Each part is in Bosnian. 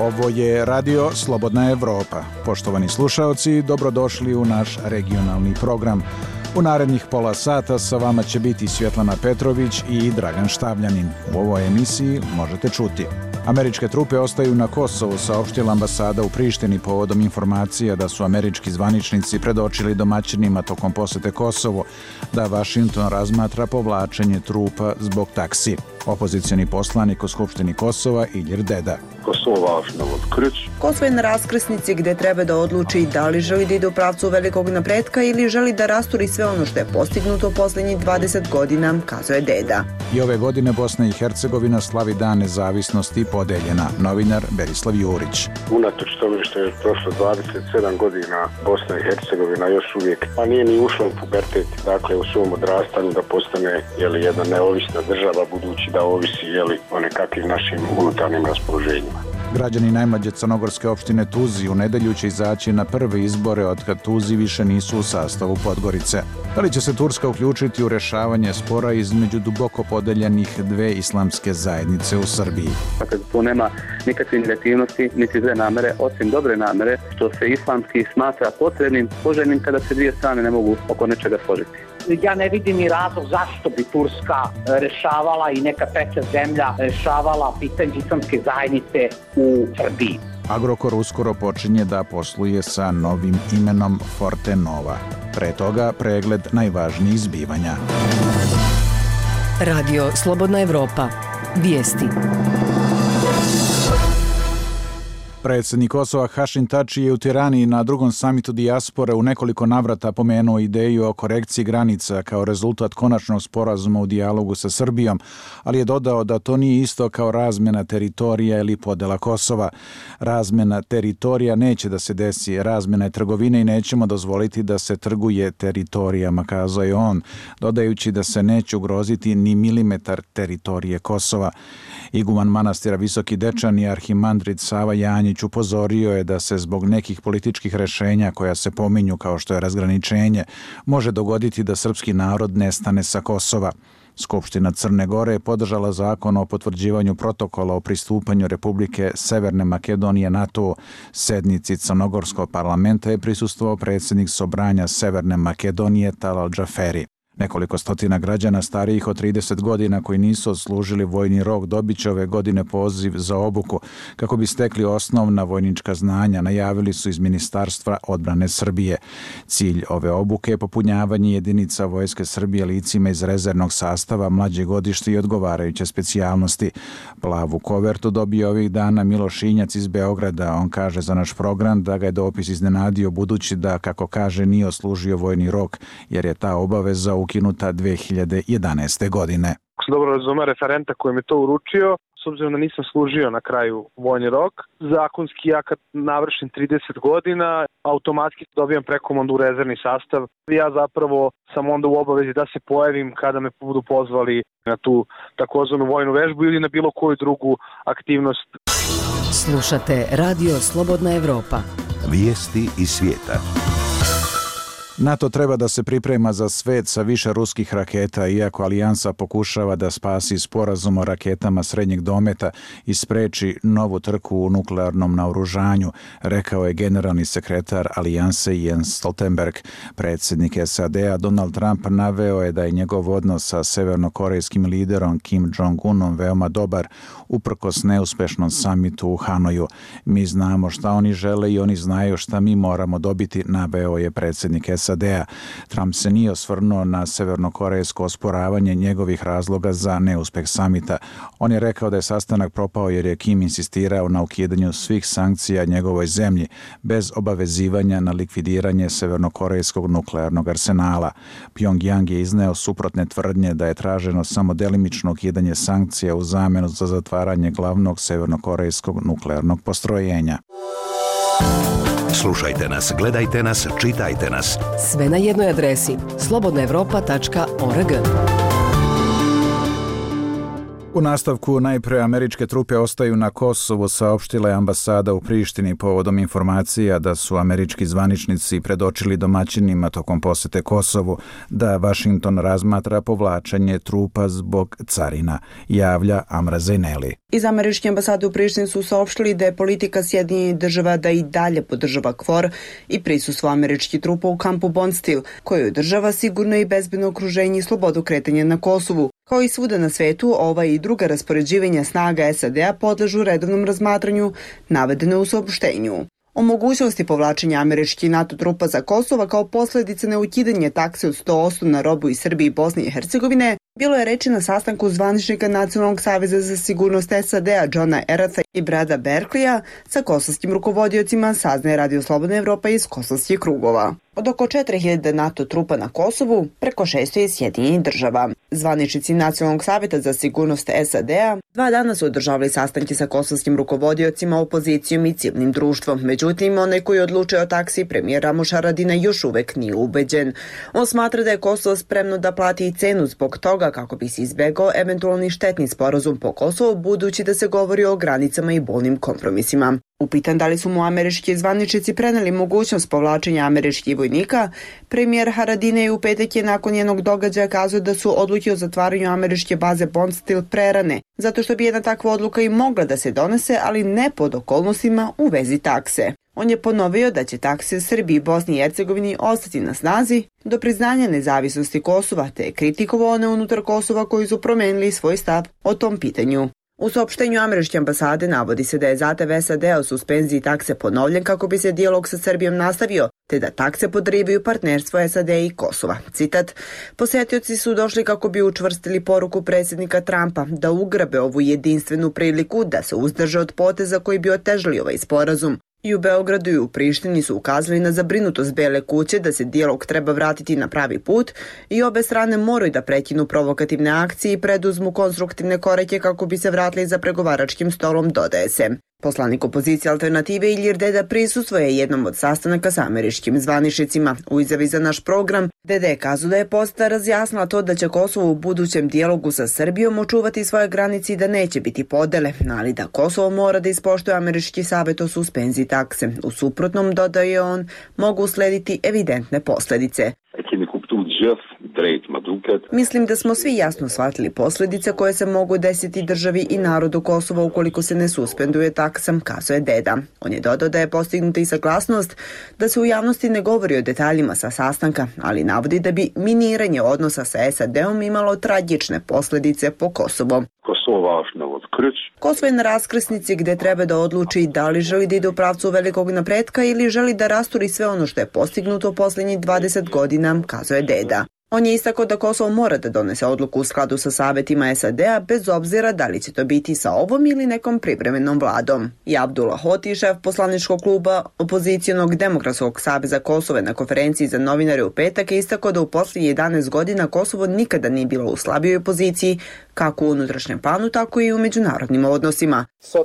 Ovo je Radio Slobodna Evropa. Poštovani slušaoci, dobrodošli u naš regionalni program. U narednih pola sata sa vama će biti Svjetlana Petrović i Dragan Štavljanin. U ovoj emisiji možete čuti: američke trupe ostaju na Kosovu, saopštila ambasada u Prištini povodom informacija da su američki zvaničnici predočili domaćinima tokom posete Kosovu da Vašington razmatra povlačenje trupa zbog taksi. Opozicioni poslanik u Skupštini Kosova Ilir Deda. Kosovo je na raskrsnici gde treba da odluči da li želi da ide u pravcu velikog napretka ili želi da rasturi sve ono što je postignuto posljednjih 20 godina, kazuje Deda. I ove godine Bosna i Hercegovina slavi Dan nezavisnosti podeljena. Novinar Berislav Jurić. Unatoč tome što je prošlo 27 godina, Bosna i Hercegovina još uvijek nije ni ušla u pubertet, dakle u svom odrastanju da postane jedna neovisna država, budući da ovisi o nekakvim našim unutarnjim raspoloženjima. Građani najmlađe crnogorske opštine Tuzi u nedelju će izaći na prve izbore otkad Tuzi više nisu u sastavu Podgorice. Da li će se Turska uključiti u rješavanje spora između duboko podeljenih dve islamske zajednice u Srbiji? Dakle, tu nema nikakve negativnosti, niti zle namere, osim dobre namere, što se islamski smatra potrebnim, poželjnim kada se dvije strane ne mogu oko nečega složiti. Ja ne vidim ni razlog zašto bi Turska rešavala i neka treća zemlja rešavala pitanje islamske zajednice u Srbiji. Agrokor uskoro počinje da posluje sa novim imenom Fortenova. Pre toga pregled najvažnijih zbivanja. Radio Slobodna Evropa. Vijesti. Predsjednik Kosova Hašim Tači je u Tirani na drugom samitu dijaspore u nekoliko navrata pomenuo ideju o korekciji granica kao rezultat konačnog sporazuma u dijalogu sa Srbijom, ali je dodao da to nije isto kao razmjena teritorija ili podela Kosova. Razmjena teritorija neće da se desi, razmjena je trgovine i nećemo dozvoliti da se trguje teritorijama, kazao je on, dodajući da se neće ugroziti ni milimetar teritorije Kosova. Iguman manastira Visoki Dečani, arhimandrit Sava Janjić, upozorio je da se zbog nekih političkih rešenja koja se pominju kao što je razgraničenje, može dogoditi da srpski narod nestane sa Kosova. Skupština Crne Gore je podržala zakon o potvrđivanju protokola o pristupanju Republike Severne Makedonije NATO. Sednici Crnogorskog parlamenta je prisustvovao predsjednik Sobranja Severne Makedonije Talal Džaferi. Nekoliko stotina građana starijih od 30 godina koji nisu odslužili vojni rok dobit će ove godine poziv za obuku kako bi stekli osnovna vojnička znanja, najavili su iz Ministarstva odbrane Srbije. Cilj ove obuke je popunjavanje jedinica Vojske Srbije licima iz rezervnog sastava, mlađe godište i odgovarajuće specijalnosti. Plavu kovertu dobio ovih dana Miloš Injac iz Beograda. On kaže za naš program da ga je dopis iznenadio budući da, kako kaže, nije odslužio vojni rok jer je ta obaveza ukinuta 2011. godine. Ako se dobro razume, referenta koji mi to uručio, s obzirom da nisam služio na kraju vojni rok, zakonski ja kad navršim 30 godina, automatski dobijam prekomandu u rezervni sastav. Ja zapravo sam onda u obavezi da se pojavim kada me budu pozvali na tu takozvanu vojnu vežbu ili na bilo koju drugu aktivnost. Slušate Radio Slobodna Evropa. Vijesti iz svijeta. NATO treba da se priprema za svet sa više ruskih raketa, iako alijansa pokušava da spasi sporazum o raketama srednjeg dometa i spreči novu trku u nuklearnom naoružanju, rekao je generalni sekretar alijanse Jens Stoltenberg. Predsjednik SAD-a Donald Trump naveo je da je njegov odnos sa severnokorejskim liderom Kim Jong-unom veoma dobar, uprkos neuspešnom samitu u Hanoju. Mi znamo šta oni žele i oni znaju šta mi moramo dobiti, naveo je predsjednik SAD-a. Trump se nije osvrnuo na severnokorejsko osporavanje njegovih razloga za neuspeh samita. On je rekao da je sastanak propao jer je Kim insistirao na ukidanju svih sankcija njegovoj zemlji bez obavezivanja na likvidiranje severnokorejskog nuklearnog arsenala. Pyongyang je izneo suprotne tvrdnje da je traženo samo delimično ukidanje sankcija u zamenu za zatvaranje glavnog severnokorejskog nuklearnog postrojenja. Slušajte nas, gledajte nas, čitajte nas. Sve na jednoj adresi slobodnaevropa.org. U nastavku najpre američke trupe ostaju na Kosovu, saopštila je ambasada u Prištini povodom informacija da su američki zvaničnici predočili domaćinima tokom posete Kosovu da Vašington razmatra povlačenje trupa zbog carina, javlja Amra Zejneli. Iz američke ambasade u Prištini su saopštili da je politika Sjedinjenih država da i dalje podržava KFOR i prisustvo američkih trupa u kampu Bondsteel, koji održava sigurno i bezbedno okruženje i slobodu kretanja na Kosovu. Kao i svuda na svetu, ova i druga raspoređivanja snaga SAD-a podležu redovnom razmatranju, navedeno u saopštenju. O mogućnosti povlačenja američkih NATO trupa za Kosovo kao posljedica neukidanja takse od 100% na robu iz Srbije i Bosne i Hercegovine bilo je reči na sastanku zvaničnika Nacionalnog saveza za sigurnost SAD-a Johna Eratha i Brada Berkleya sa kosovskim rukovodiocima, saznaje Radio Slobodna Evropa iz kosovskih krugova. Od oko 4000 NATO trupa na Kosovu, preko 600 je Sjedinjenih država. Zvaničnici Nacionalnog saveta za sigurnost SAD-a 2 dana su održavali sastanke sa kosovskim rukovodiocima, opozicijom i civilnim društvom. Međutim, onaj koji odlučuje o taksi, premijer Ramuš Haradinaj, još uvek nije ubeđen. On smatra da je Kosovo spremno da plati i cenu zbog toga kako bi se izbegao eventualni štetni sporazum po Kosovu, budući da se govori o granicama i bolnim kompromisima. Upitan da li su mu američki zvaničnici preneli mogućnost povlačenja američkih vojnika, premijer Haradinaj u petak je nakon jednog događaja kazao da su odluke o zatvaranju američke baze Bondsteel prerane, zato što bi jedna takva odluka i mogla da se donese, ali ne pod okolnostima u vezi takse. On je ponovio da će takse u Srbiji i Bosni i Hercegovini ostati na snazi do priznanja nezavisnosti Kosova, te je kritikovao one unutar Kosova koji su promenili svoj stav o tom pitanju. U saopštenju američke ambasade navodi se da je zahtev SAD-a o suspenziji takse ponovljen kako bi se dijalog sa Srbijom nastavio, te da takse podrivaju partnerstvo SAD i Kosova. Citat: "Posetioci su došli kako bi učvrstili poruku predsjednika Trumpa da ugrabe ovu jedinstvenu priliku da se uzdrže od poteza koji bi otežali ovaj sporazum. I u Beogradu i u Prištini su ukazali na zabrinutost Bele kuće da se dijalog treba vratiti na pravi put i obe strane moraju da prekinu provokativne akcije i preduzmu konstruktivne korake kako bi se vratili za pregovaračkim stolom", dodaje se. Poslanik opozicije Alternative Ilir Deda prisustvuje jednom od sastanaka sa američkim zvaničnicima. U izjavi za naš program, Deda je kazao da je poseta razjasnila to da će Kosovo u budućem dijalogu sa Srbijom očuvati svoje granice i da neće biti podele, ali da Kosovo mora da ispoštuje američki savjet o suspenziji takse. U suprotnom, dodaje on, mogu uslediti evidentne posljedice. "Mislim da smo svi jasno shvatili posljedice koje se mogu desiti državi i narodu Kosova ukoliko se ne suspenduje taksa", kazuje Deda. On je dodao da je postignuta i saglasnost da se u javnosti ne govori o detaljima sa sastanka, ali navodi da bi miniranje odnosa sa SAD-om imalo tragične posljedice po Kosovo. Kosovo je na raskrsnici gde treba da odluči da li želi da ide u pravcu velikog napretka ili želi da rasturi sve ono što je postignuto posljednjih 20 godina, kazuje Deda. On je istakao da Kosovo mora da donese odluku u skladu sa savjetima SAD-a bez obzira da li će to biti sa ovom ili nekom privremenom vladom. I Abdullah Hoti, šef poslaničkog kluba opozicijonog Demokratskog saveza Kosova na konferenciji za novinare u petak, je istakao da u posljednjih 11 godina Kosovo nikada nije bilo u slabijoj poziciji, kako u unutrašnjem planu, tako i u međunarodnim odnosima.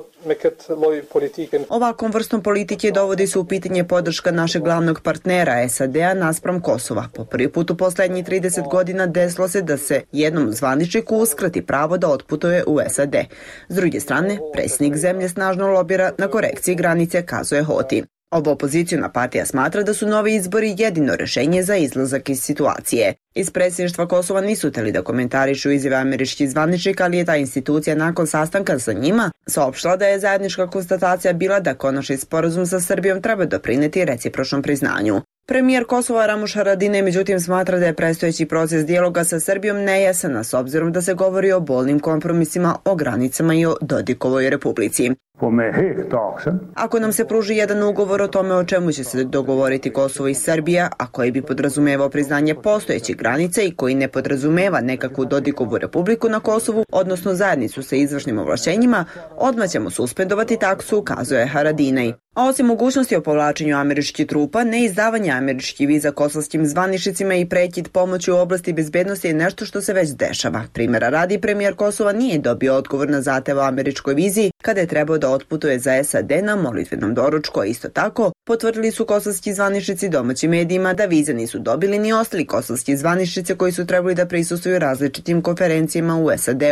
Ovakvom vrstom politike dovodi se u pitanje podrška našeg glavnog partnera SAD-a naspram Kosova. Po prvi put u posljednjih 30 godina desilo se da se jednom zvaničniku uskrati pravo da otputuje u SAD. S druge strane, predsjednik zemlje snažno lobira na korekciji granice, kazuje Hoti. Ova opozicijona partija smatra da su novi izbori jedino rješenje za izlazak iz situacije. Iz predsjedništva Kosova nisu htjeli da komentarišu izjave američkih zvaničnika, ali je ta institucija nakon sastanka sa njima saopštila da je zajednička konstatacija bila da konačni sporazum sa Srbijom treba doprineti recipročnom priznanju. Premijer Kosova Ramuš Haradinaj međutim smatra da je predstojeći proces dijaloga sa Srbijom nejasan, s obzirom da se govori o bolnim kompromisima o granicama i o Dodikovoj republici. Ako nam se pruži jedan ugovor o tome o čemu će se dogovoriti Kosovo i Srbija, a koji bi podrazumevao priznanje postojećih granica i koji ne podrazumeva nekakvu Dodikovu republiku na Kosovu, odnosno zajednicu sa izvršnim ovlašćenjima, odmah ćemo suspendovati taksu, ukazuje Haradinaj. A osim mogućnosti o povlačenju američkih trupa, neizdavanje američkih viza kosovskim zvaničnicima i prekid pomoći u oblasti bezbednosti je nešto što se već dešava. Primjera radi, premijer Kosova nije dobio odgovor na zahtev o američkoj vizi kada je trebao da otputuje za SAD na molitvenom doručku, a isto tako potvrdili su kosovski zvaničnici domaćim medijima da vize nisu dobili ni ostali kosovski zvaničnici koji su trebali da prisustvuju različitim konferencijama u SAD-u.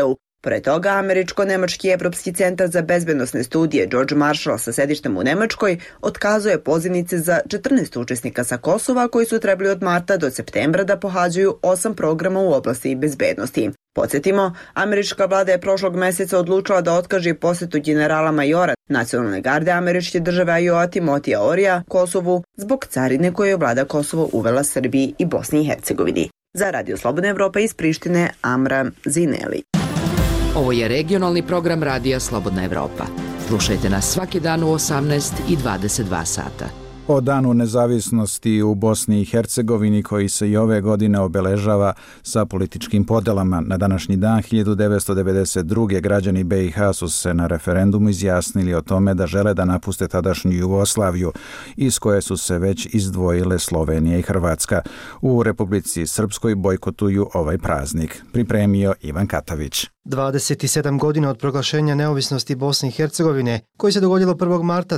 Pored toga, Američko-nemački Evropski centar za bezbednosne studije George Marshall sa sedištem u Nemačkoj otkazuje pozivnice za 14 učesnika sa Kosova koji su trebali od marta do septembra da pohađaju 8 programa u oblasti bezbednosti. Podsjetimo, američka vlada je prošlog meseca odlučila da otkaže posetu generala majora Nacionalne garde američke države Ajoa Timotija Orija Kosovu zbog carine koju je vlada Kosovo uvela Srbiji i Bosni i Hercegovini. Za Radio Slobodna Evropa iz Prištine, Amra Zineli. Ovo je regionalni program Radija Slobodna Evropa. Slušajte nas svaki dan u 18 i 22 sata. O danu nezavisnosti u Bosni i Hercegovini koji se i ove godine obeležava sa političkim podelama. Na današnji dan 1992. građani BiH su se na referendumu izjasnili o tome da žele da napuste tadašnju Jugoslaviju, iz koje su se već izdvojile Slovenija i Hrvatska. U Republici Srpskoj bojkotuju ovaj praznik. Pripremio Ivan Katavić. 27 godina od proglašenja neovisnosti Bosne i Hercegovine, koji se dogodilo 1. marta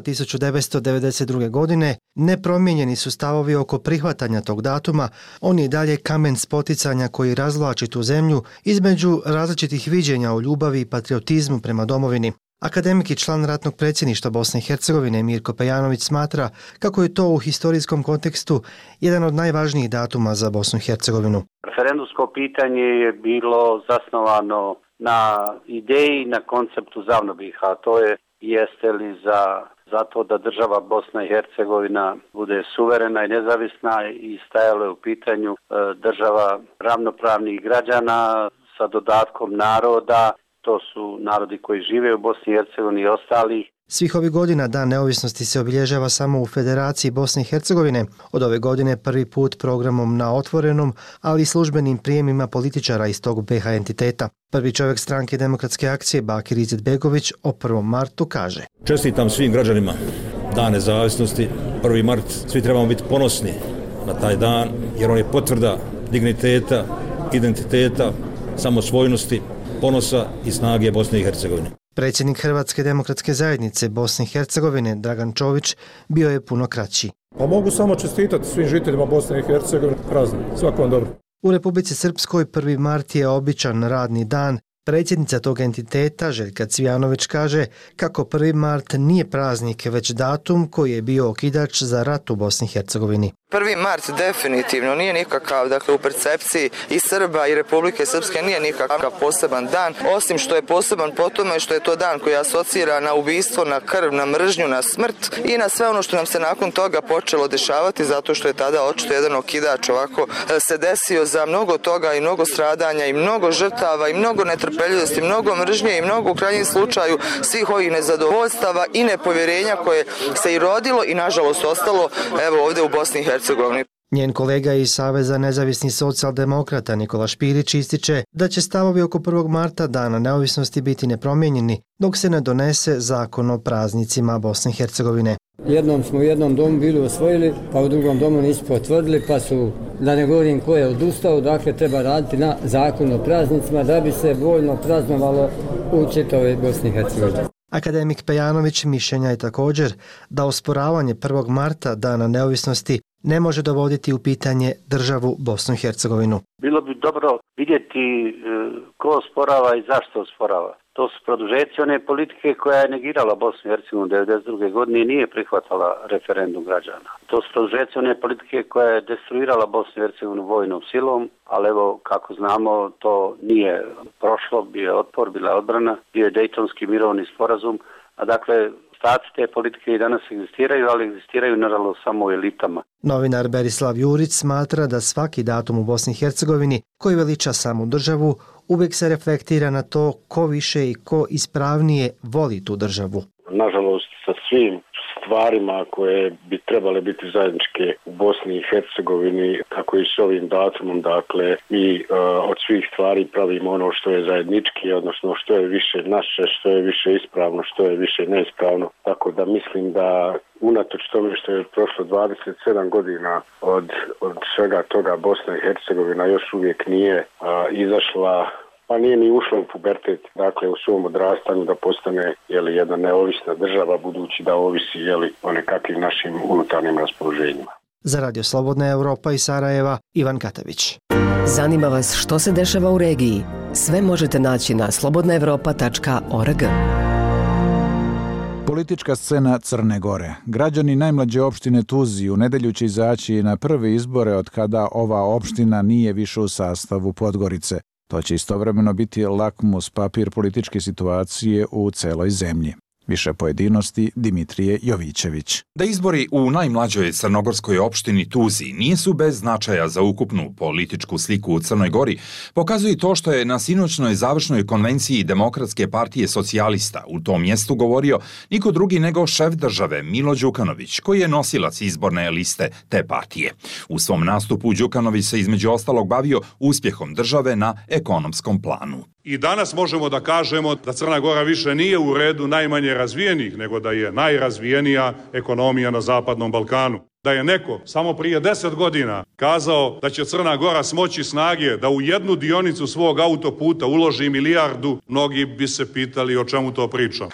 1992. godine, nepromijenjeni su stavovi oko prihvatanja tog datuma. On je i dalje kamen spoticanja koji razvlači tu zemlju između različitih viđenja o ljubavi i patriotizmu prema domovini. Akademik i član ratnog predsjedništva Bosne i Hercegovine Mirko Pejanović smatra kako je to u historijskom kontekstu jedan od najvažnijih datuma za Bosnu i Hercegovinu. Referendumsko pitanje je bilo zasnovano na ideji, na konceptu ZAVNO-BiH, a to je jeste li za to da država Bosna i Hercegovina bude suverena i nezavisna i stajalo je u pitanju država ravnopravnih građana sa dodatkom naroda. To su narodi koji žive u Bosni i Hercegovini i ostali. Svih ovih godina Dan neovisnosti se obilježava samo u Federaciji Bosne i Hercegovine. Od ove godine prvi put programom na otvorenom, ali i službenim prijemima političara iz tog BiH entiteta. Prvi čovjek stranke Demokratske akcije Bakir Izetbegović o 1. martu kaže: Čestitam svim građanima Dan nezavisnosti, 1. mart. Svi trebamo biti ponosni na taj dan, jer on je potvrda digniteta, identiteta, samosvojnosti, ponosa i snage Bosne i Hercegovine. Predsjednik Hrvatske demokratske zajednice Bosne i Hercegovine Dragan Čović bio je puno kraći. Pa mogu samo čestitati svim žiteljima Bosne i Hercegovine praznik. Svako vam dobro. U Republici Srpskoj 1. mart je običan radni dan. Predsjednica tog entiteta Željka Cvijanović kaže kako 1. mart nije praznik, već datum koji je bio okidač za rat u Bosni i Hercegovini. 1. mart definitivno nije nikakav, dakle u percepciji i Srba i Republike Srpske nije nikakav poseban dan, osim što je poseban po tome što je to dan koji asocira na ubistvo, na krv, na mržnju, na smrt i na sve ono što nam se nakon toga počelo dešavati, zato što je tada očito jedan okidač ovako se desio za mnogo toga i mnogo stradanja i mnogo žrtava i mnogo netrpeljivosti, mnogo mržnje i mnogo u krajnjem slučaju svih ovih nezadovoljstava i nepovjerenja koje se i rodilo i nažalost ostalo evo ovdje u Bosni i Hercegovini. Njen kolega iz Saveza nezavisnih socijaldemokrata Nikola Špirić ističe da će stavovi oko 1. marta Dana neovisnosti biti nepromijenjeni dok se ne donese zakon o praznicima Bosne i Hercegovine. Jednom smo u jednom domu bili osvojili, pa u drugom domu nisu potvrdili, pa su, da ne govorim ko je odustao, dakle treba raditi na zakon o praznicima da bi se voljno praznovalo u čitavoj Bosni i Hercegovini. Akademik Pejanović mišljenja je također da osporavanje 1. marta Dana neovisnosti ne može dovoditi u pitanje državu Bosnu i Hercegovinu. Bilo bi dobro vidjeti ko osporava i zašto osporava. To su produžeci one politike koja je negirala Bosnu i Hercegovinu 1992. godine i nije prihvatala referendum građana. To su produžeci one politike koja je destruirala Bosnu i Hercegovinu vojnom silom, ali evo kako znamo to nije prošlo, bio je otpor, bila je odbrana, bio je Dejtonski mirovni sporazum, a dakle staci te politike i danas egzistiraju, ali egzistiraju naravno samo u elitama. Novinar Berislav Jurić smatra da svaki datum u Bosni i Hercegovini koji veliča samu državu uvijek se reflektira na to ko više i ko ispravnije voli tu državu. Nažalost, sa svim stvarima koje bi trebale biti zajedničke u Bosni i Hercegovini, tako i s ovim datumom, dakle, i od svih stvari pravimo ono što je zajednički, odnosno što je više naše, što je više ispravno, što je više neispravno. Tako da mislim da unatoč tome što je prošlo 27 godina od svega toga, Bosna i Hercegovina još uvijek nije izašla, pa nije ni ušla u pubertet, dakle u svom odrastanju da postane jedna neovisna država, budući da ovisi o nekakvim našim unutarnjim raspoloženjima. Za Radio Slobodna Evropa iz Sarajeva, Ivan Katavić. Zanima vas što se dešava u regiji? Sve možete naći na slobodnaevropa.org. Politička scena Crne Gore. Građani najmlađe opštine Tuzi u nedelju će izaći na prve izbore od kada ova opština nije više u sastavu Podgorice. To će istovremeno biti lakmus papir političke situacije u celoj zemlji. Više pojedinosti Dimitrije Jovićević. Da izbori u najmlađoj crnogorskoj opštini Tuzi nisu bez značaja za ukupnu političku sliku u Crnoj Gori, pokazuje to što je na sinoćnoj završnoj konvenciji Demokratske partije socijalista u tom mjestu govorio niko drugi nego šef države Milo Đukanović, koji je nosilac izborne liste te partije. U svom nastupu Đukanović se između ostalog bavio uspjehom države na ekonomskom planu. I danas možemo da kažemo da Crna Gora više nije u redu najmanje razvijenih, nego da je najrazvijenija ekonomija na Zapadnom Balkanu. Da je neko samo prije 10 godina kazao da će Crna Gora smoći snage da u jednu dionicu svog autoputa uloži milijardu, mnogi bi se pitali o čemu to pričam.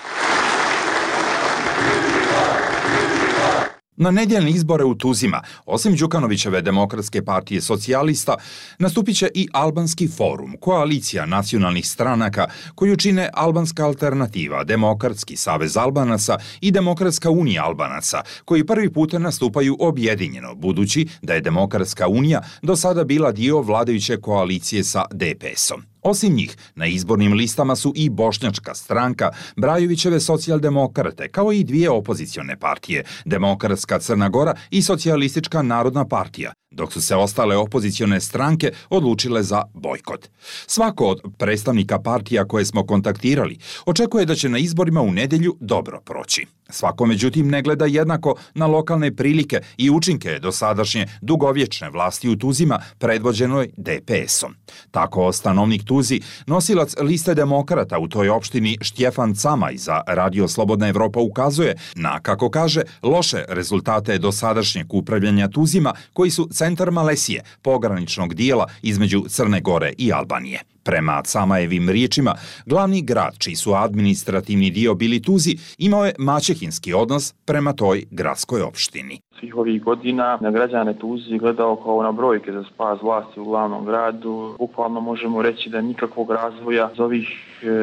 Na nedjeljne izbore u Tuzima, osim Đukanovićeve Demokratske partije socijalista, nastupit će i Albanski forum, koalicija nacionalnih stranaka koju čine Albanska alternativa, Demokratski savez Albanaca i Demokratska unija Albanaca, koji prvi puta nastupaju objedinjeno, budući da je Demokratska unija do sada bila dio vladajuće koalicije sa DPS-om. Osim njih, na izbornim listama su i Bošnjačka stranka, Brajovićeve socijaldemokrate, kao i dvije opozicione partije, Demokratska Crna Gora i Socijalistička narodna partija, dok su se ostale opozicione stranke odlučile za bojkot. Svako od predstavnika partija koje smo kontaktirali očekuje da će na izborima u nedjelju dobro proći. Svako međutim ne gleda jednako na lokalne prilike i učinke dosadašnje dugovječne vlasti u Tuzima predvođenoj DPS-om. Tako stanovnik Tuzi, nosilac liste demokrata u toj opštini Štjefan Camaj za Radio Slobodna Evropa ukazuje na, kako kaže, loše rezultate dosadašnjeg upravljanja Tuzima koji su centar Malesije, pograničnog dijela između Crne Gore i Albanije. Prema Camajevim riječima, glavni grad, čiji su administrativni dio bili Tuzi, imao je maćehinski odnos prema toj gradskoj opštini. Svih ovih godina na građane Tuzi gledao kao na brojke za spas vlasti u glavnom gradu. Bukvalno možemo reći da nikakvog razvoja za ovih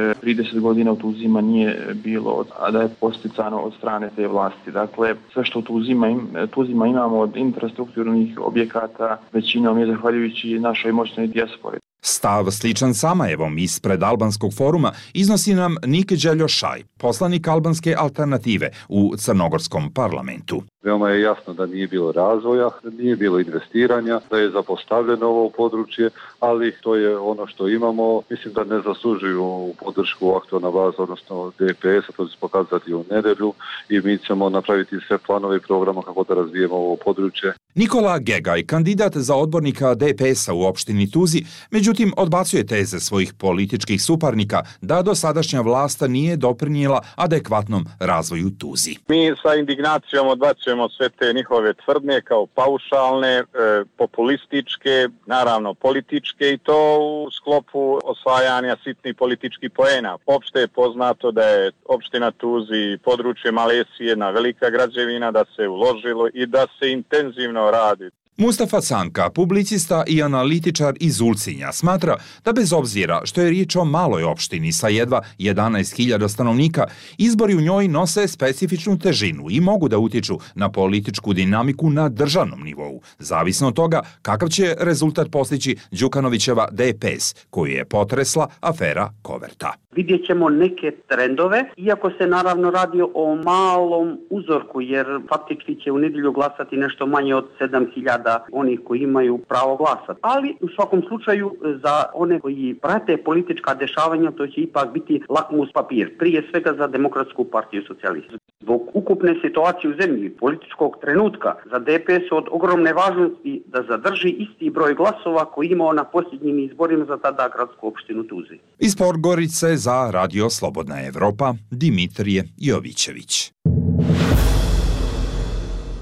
30 godina u Tuzima nije bilo, a da je posticano od strane te vlasti. Dakle, sve što u Tuzima imamo od infrastrukturnih objekata, većinom je zahvaljujući našoj moćnoj dijaspori. Stav sličan Samajevom ispred Albanskog foruma iznosi nam Nik Đeljošaj, poslanik Albanske alternative u Crnogorskom parlamentu. Veoma je jasno da nije bilo razvoja, da nije bilo investiranja, da je zapostavljeno ovo područje, ali to je ono što imamo. Mislim da ne zaslužuju podršku aktualna vlast, odnosno DPS-a, to će pokazati u nedjelju i mi ćemo napraviti sve planove i programa kako da razvijemo ovo područje. Nikola Gegaj, kandidat za odbornika DPS-a u opštini Tuzi, međutim odbacuje teze svojih političkih suparnika da dosadašnja vlast nije doprinijela adekvatnom razvoju Tuzi. Mi sa indignacijom odbacujemo sve te njihove tvrdnje kao paušalne, populističke, naravno političke i to u sklopu osvajanja sitnih političkih poena. Opšte je poznato da je opština Tuzi područje Malesije jedna velika građevina, da se uložilo i da se intenzivno radi. Mustafa Canka, publicista i analitičar iz Ulcinja, smatra da bez obzira što je riječ o maloj opštini sa jedva 11.000 stanovnika, izbori u njoj nose specifičnu težinu i mogu da utječu na političku dinamiku na državnom nivou, zavisno od toga kakav će rezultat postići Đukanovićeva DPS, koju je potresla afera Koverta. Vidjet ćemo neke trendove, iako se naravno radi o malom uzorku, jer faktički će u nedjelju glasati nešto manje od 7.000 onih koji imaju pravo glasa. Ali u svakom slučaju za one koji prate politička dešavanja to će ipak biti lakmus papir, prije svega za Demokratsku partiju socijalista. Zbog ukupne situacije u zemlji, političkog trenutka, za DPS od ogromne važnosti da zadrži isti broj glasova koji imao na posljednjim izborima za tada gradsku opštinu Tuzi. Iz Podgorice za Radio Slobodna Evropa, Dimitrije Jovićević.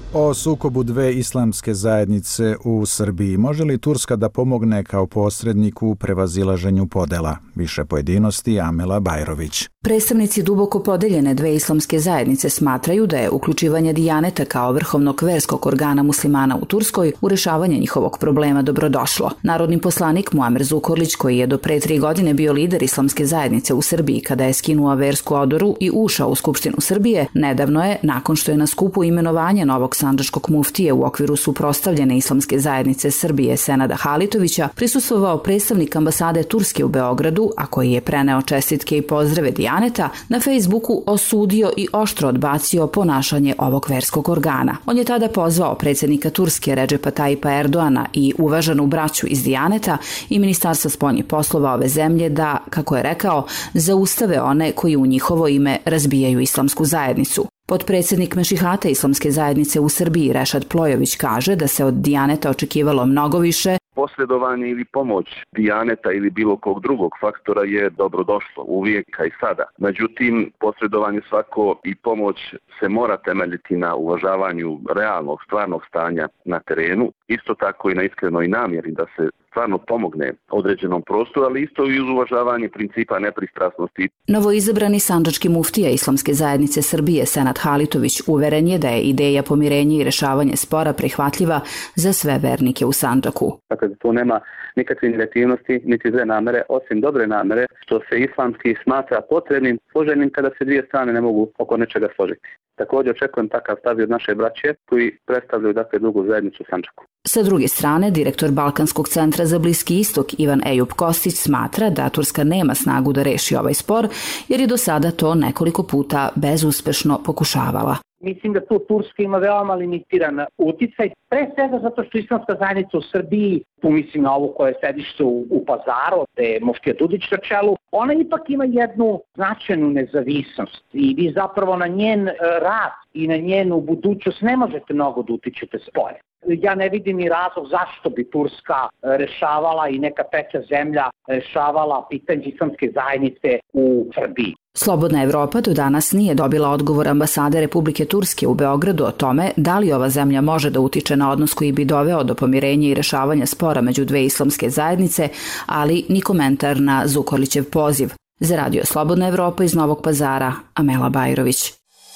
O sukobu dve islamske zajednice u Srbiji. Može li Turska da pomogne kao posrednik u prevazilaženju podela? Više pojedinosti, Amela Bajrović. Predstavnici duboko podeljene dve islamske zajednice smatraju da je uključivanje Dijaneta kao vrhovnog verskog organa muslimana u Turskoj u rešavanje njihovog problema dobrodošlo. Narodni poslanik Muamer Zukorlić, koji je do pre 3 godine bio lider islamske zajednice u Srbiji kada je skinuo versku odoru i ušao u Skupštinu Srbije, nedavno je, nakon što je na skupu imenovanja novog sandžačkog muftije u okviru suprotstavljene islamske zajednice Srbije Senada Halitovića, prisustvovao predstavnik ambasade Turske u Beogradu, a koji je preneo čestitke i pozdrave Dijaneta, na Facebooku osudio i oštro odbacio ponašanje ovog verskog organa. On je tada pozvao predsjednika Turske Redžepa Tajipa Erdoana i uvaženu braću iz Dijaneta i Ministarstva spoljnih poslova ove zemlje da, kako je rekao, zaustave one koji u njihovo ime razbijaju islamsku zajednicu. Potpredsjednik Mešihata islamske zajednice u Srbiji Rešad Plojović kaže da se od Dijaneta očekivalo mnogo više. Posredovanje ili pomoć Dijaneta ili bilo kog drugog faktora je dobrodošlo uvijek i sada. Međutim, posredovanje svako i pomoć se mora temeljiti na uvažavanju realnog, stvarnog stanja na terenu, isto tako i na iskrenoj namjeri da se stvarno pomogne određenom prostoru, ali isto i uz uvažavanje principa nepristrasnosti. Novoizabrani sandžački muftija islamske zajednice Srbije Senad Halitović uveren je da je ideja pomirenja i rešavanje spora prihvatljiva za sve vernike u Sandžaku. Dakle, tu nema nikakve negativnosti, niti zle namere, osim dobre namere, što se islamski smatra potrebnim, poželjnim kada se dvije strane ne mogu oko nečega složiti. Također očekujem takav stav od naše braće koji predstavljaju dakle drugu zajednicu u Sandžaku. Sa druge strane, direktor Balkanskog centra za Bliski istok Ivan Ejup Kostić smatra da Turska nema snagu da reši ovaj spor, jer je do sada to nekoliko puta bezuspešno pokušavala. Mislim da tu Turska ima veoma limitiran uticaj, pre svega zato što islamska zajednica u Srbiji, tu mislim na ovo koje je sedište u Pazaru, gde je muftija Dudić na čelu, ona ipak ima jednu značajnu nezavisnost i vi zapravo na njen rad i na njenu budućnost ne možete mnogo da utičete spolje. Ja ne vidim ni razlog zašto bi Turska rešavala i neka treća zemlja rešavala pitanje islamske zajednice u Srbiji. Slobodna Evropa do danas nije dobila odgovor ambasade Republike Turske u Beogradu o tome da li ova zemlja može da utiče na odnos koji bi doveo do pomirenja i rešavanja spora među dve islamske zajednice, ali ni komentar na Zukorlićev poziv. Za radio Slobodna Evropa iz Novog Pazara, Amela Bajrović.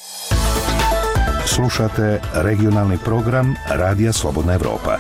Slušate regionalni program Radija Slobodna Evropa.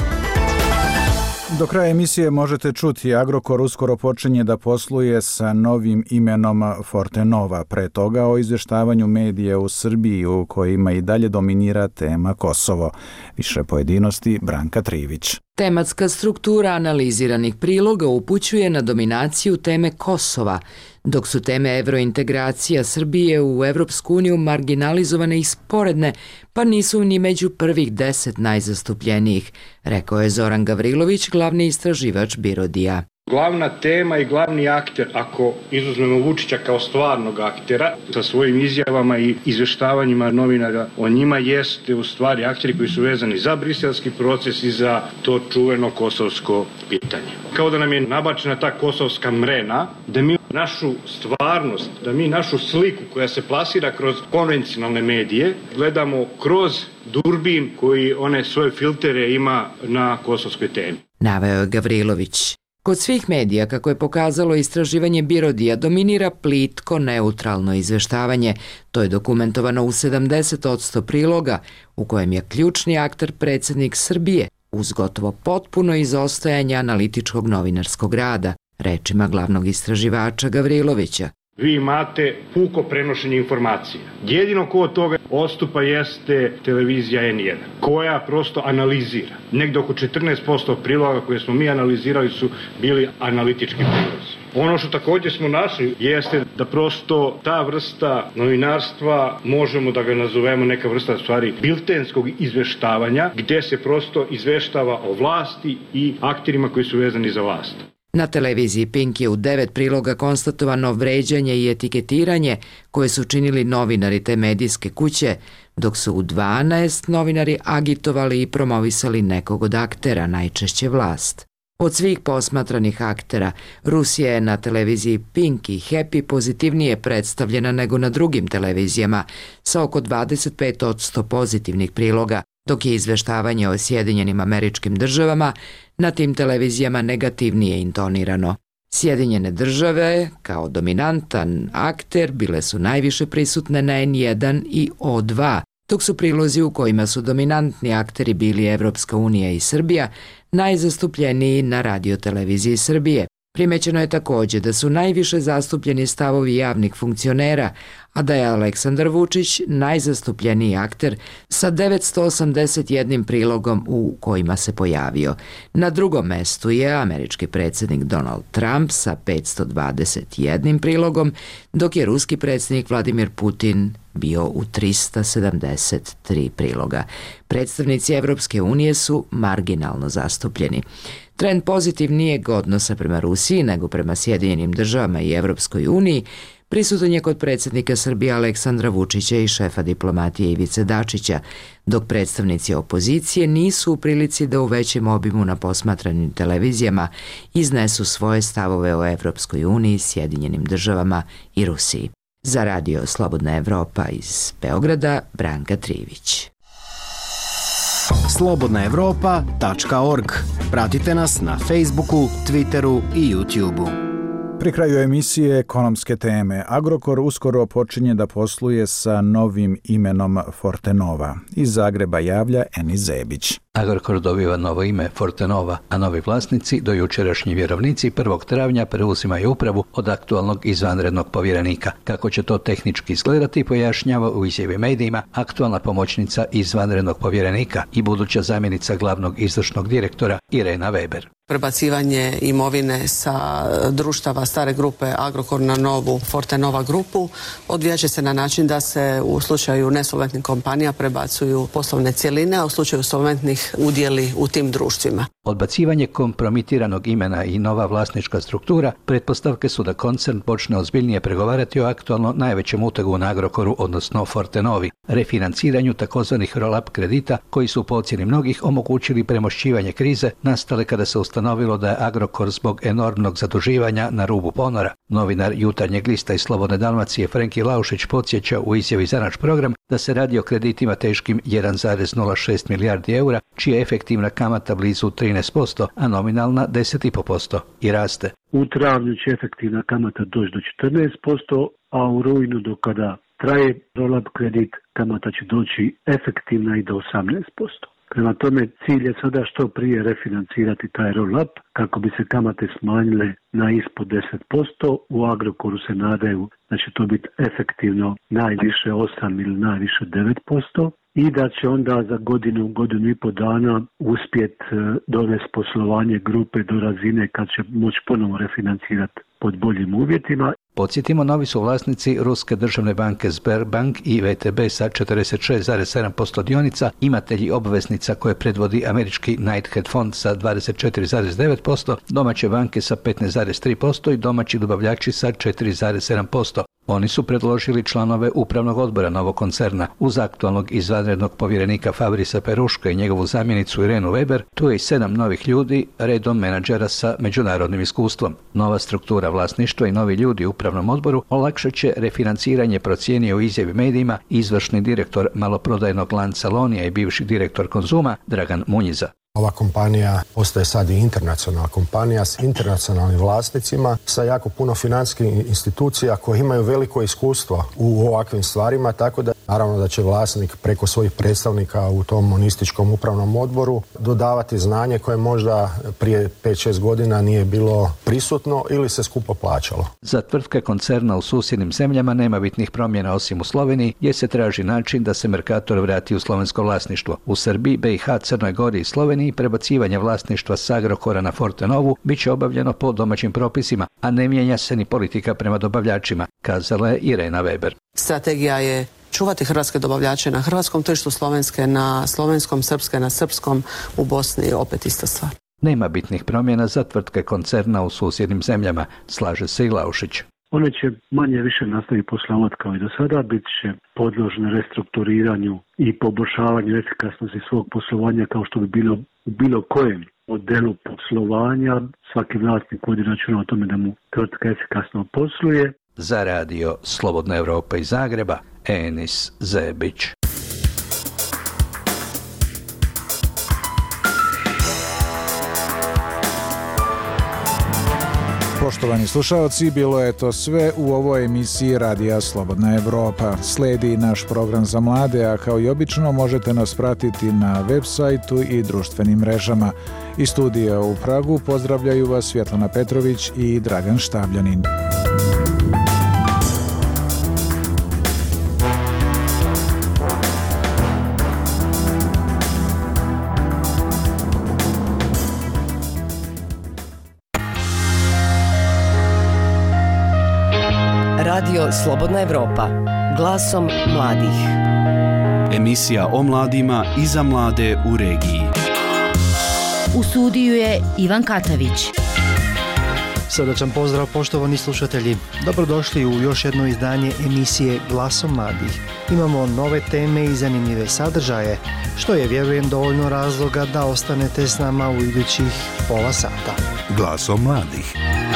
Do kraja emisije možete čuti Agrokor uskoro počinje da posluje sa novim imenom Fortenova. Pre toga o izvještavanju medija u Srbiji u kojima i dalje dominira tema Kosovo. Više pojedinosti, Branka Trivić. Tematska struktura analiziranih priloga upućuje na dominaciju teme Kosova, dok su teme evrointegracija Srbije u Evropsku uniju marginalizovane i sporedne, pa nisu ni među prvih 10 najzastupljenijih, rekao je Zoran Gavrilović, glavni istraživač Birodija. Glavna tema i glavni akter, ako izuzmemo Vučića kao stvarnog aktera, sa svojim izjavama i izveštavanjima novinara o njima, jeste u stvari akteri koji su vezani za briselski proces i za to čuveno kosovsko pitanje. Kao da nam je nabačena ta kosovska mrena, da mi našu stvarnost, da mi našu sliku koja se plasira kroz konvencionalne medije, gledamo kroz durbin koji one svoje filtere ima na kosovskoj temi. Naveo je Gavrilović. Kod svih medija, kako je pokazalo istraživanje Birodija, dominira plitko, neutralno izveštavanje. To je dokumentovano u 70% priloga, u kojem je ključni akter predsjednik Srbije, uz gotovo potpuno izostajanje analitičkog novinarskog rada, rečima glavnog istraživača Gavrilovića. Vi imate puko prenošenje informacija. Jedino ko od toga odstupa jeste televizija N1, koja prosto analizira. Negde oko 14% priloga koje smo mi analizirali su bili analitički prilozi. Ono što također smo našli jeste da prosto ta vrsta novinarstva, možemo da ga nazovemo neka vrsta stvari biltenskog izveštavanja, gde se prosto izveštava o vlasti i akterima koji su vezani za vlast. Na televiziji Pink je u 9 priloga konstatovano vređanje i etiketiranje koje su činili novinari te medijske kuće, dok su u 12 novinari agitovali i promovisali nekog od aktera, najčešće vlast. Od svih posmatranih aktera, Rusija je na televiziji Pink i Happy pozitivnije predstavljena nego na drugim televizijama, sa oko 25% pozitivnih priloga, dok je izveštavanje o Sjedinjenim Američkim Državama na tim televizijama negativnije intonirano. Sjedinjene Države, kao dominantan akter, bile su najviše prisutne na N1 i O2, dok su prilozi u kojima su dominantni akteri bili Evropska unija i Srbija najzastupljeniji na radioteleviziji Srbije. Primećeno je također da su najviše zastupljeni stavovi javnih funkcionera, a da je Aleksandar Vučić najzastupljeniji akter sa 981 prilogom u kojima se pojavio. Na drugom mestu je američki predsjednik Donald Trump sa 521 prilogom, dok je ruski predsjednik Vladimir Putin bio u 373 priloga. Predstavnici Evropske unije su marginalno zastupljeni. Trend pozitivnijeg odnosa prema Rusiji nego prema Sjedinjenim Državama i Evropskoj uniji prisutan je kod predsjednika Srbije Aleksandra Vučića i šefa diplomatije Ivice Dačića, dok predstavnici opozicije nisu u prilici da u većem obimu na posmatranim televizijama iznesu svoje stavove o Evropskoj uniji, Sjedinjenim Državama i Rusiji. Za radio Slobodna Evropa iz Beograda, Branka Trivić. slobodnaevropa.org. Pratite nas na Facebooku, Twitteru i YouTubeu. Pri kraju emisije ekonomske teme, Agrokor uskoro počinje da posluje sa novim imenom Fortenova. Iz Zagreba javlja Enis Zebić. Agrokor dobiva novo ime Fortenova, a novi vlasnici, dojučerašnji vjerovnici, 1. travnja preuzimaju upravu od aktualnog izvanrednog povjerenika. Kako će to tehnički izgledati, pojašnjava u izjavi medijima aktualna pomoćnica izvanrednog povjerenika i buduća zamjenica glavnog izvršnog direktora Irena Weber. Prebacivanje imovine sa društava stare grupe Agrokor na novu Fortenova grupu odvijat će se na način da se u slučaju nesolventnih kompanija prebacuju poslovne cjeline, a u slučaju solventnih udjeli u tim društvima. Odbacivanje kompromitiranog imena i nova vlasnička struktura pretpostavke su da koncern počne ozbiljnije pregovarati o aktualno najvećem utegu na Agrokoru, odnosno Fortenovi, refinanciranju takozvanih roll-up kredita koji su po ocjeni mnogih omogućili premošćivanje krize nastale kada se ustanovilo da je Agrokor zbog enormnog zaduživanja na rubu ponora. Novinar Jutarnjeg lista iz Slobodne Dalmacije Frenki Laušić podsjeća u izjavi za naš program da se radi o kreditima teškim 1,06 milijardi eura, čija je efektivna kamata blizu 13%, a nominalna 10,5% i raste. U travnju će efektivna kamata doći do 14%, a u rujnu do kada traje roll-up kredit kamata će doći efektivna i do 18%. Prema tome, cilj je sada što prije refinancirati taj roll-up kako bi se kamate smanjile na ispod 10%. U Agrokoru se nadaju da će to biti efektivno najviše 8 ili najviše 9% i da će onda za godinu i pol dana uspjeti dovesti poslovanje grupe do razine kad će moći ponovo refinancirati pod boljim uvjetima. Podsjetimo, novi su vlasnici Ruske državne banke Sberbank i VTB sa 46,7% dionica, imatelji obveznica koje predvodi američki Knighthead fond sa 24,9%, domaće banke sa 15,3% i domaći dobavljači sa 4,7%. Oni su predložili članove upravnog odbora novog koncerna. Uz aktualnog izvanrednog povjerenika Fabrisa Peruška i njegovu zamjenicu Irenu Weber, tu je i 7 novih ljudi, redom menadžera sa međunarodnim iskustvom. Nova struktura vlasništva i novi ljudi u upravnom odboru olakšat će refinanciranje, procijenio u izjavi medijima izvršni direktor maloprodajnog lanca Lonija i bivši direktor Konzuma Dragan Munjiza. Ova kompanija postaje sad i internacionalna kompanija s internacionalnim vlasnicima, sa jako puno financijskih institucija koje imaju veliko iskustvo u ovakvim stvarima, tako da naravno da će vlasnik preko svojih predstavnika u tom monističkom upravnom odboru dodavati znanje koje možda prije 5-6 godina nije bilo prisutno ili se skupo plaćalo. Za tvrtke koncerna u susjednim zemljama nema bitnih promjena osim u Sloveniji, gdje se traži način da se Mercator vrati u slovensko vlasništvo. U Srbiji, BiH, Crnoj Gori i Sloveniji prebacivanje vlasništva s Agrokora na Fortenovu bit će obavljeno po domaćim propisima, a ne mijenja se ni politika prema dobavljačima, kazala je Irena Weber. Strategija je čuvati hrvatske dobavljače na hrvatskom tržištu, slovenske na slovenskom, srpske na srpskom, u Bosni opet ista stvar. Nema bitnih promjena za tvrtke koncerna u susjednim zemljama, slaže se i Laušić. One će manje više nastaviti poslovati kao i do sada, bit će podložne restrukturiranju i poboljšavanju efikasnosti svog poslovanja kao što bi bilo u bilo kojem modelu poslovanja. Svaki vlasnik vodi računa o tome da mu tvrtka efikasno posluje. Za radio Slobodna Evropa iz Zagreba, Enis Zebić. Poštovani slušaoci, bilo je to sve u ovoj emisiji Radija Slobodna Evropa. Sledi naš program za mlade, a kao i obično možete nas pratiti na web sajtu i društvenim mrežama. Iz studija u Pragu pozdravljaju vas Svjetlana Petrović i Dragan Štabljanin. Radio Slobodna Evropa, glasom mladih. Emisija o mladima i za mlade u regiji. U studiju je Ivan Katavić. Srdačan pozdrav poštovani slušatelji. Dobrodošli u još jedno izdanje emisije Glasom mladih. Imamo nove teme i zanimljive sadržaje, što je, vjerujem, dovoljno razloga da ostanete s nama u idućih pola sata. Glasom mladih.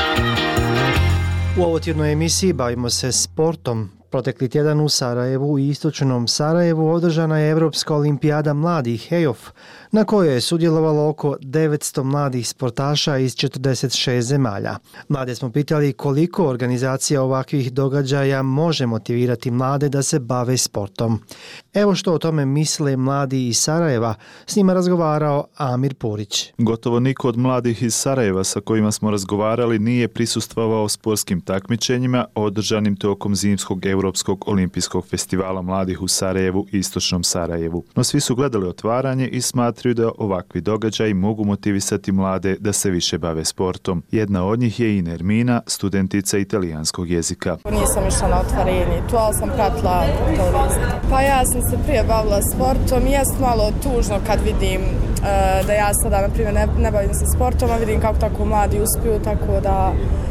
U ovotjednoj emisiji bavimo se sportom. Protekli tjedan u Sarajevu i istočnom Sarajevu održana je Evropska olimpijada mladih EOF, na kojoj je sudjelovalo oko 900 mladih sportaša iz 46 zemalja. Mlade smo pitali koliko organizacija ovakvih događaja može motivirati mlade da se bave sportom. Evo što o tome misle mladi iz Sarajeva, s njima razgovarao Amir Purić. Gotovo niko od mladih iz Sarajeva sa kojima smo razgovarali nije prisustvovao sportskim takmičenjima održanim tokom zimskog Europskog olimpijskog festivala mladih u Sarajevu i istočnom Sarajevu. No svi su gledali otvaranje i smatraju da ovakvi događaji mogu motivisati mlade da se više bave sportom. Jedna od njih je i Nermina, studentica italijanskog jezika. Nisam išla na otvarenje, tu ali sam pratila televiziju. Pa ja sam se prije bavila sportom i jest malo tužno kad vidim da ja sada, na primjer, ne bavim se sportom, a vidim kako tako mladi uspiju, tako da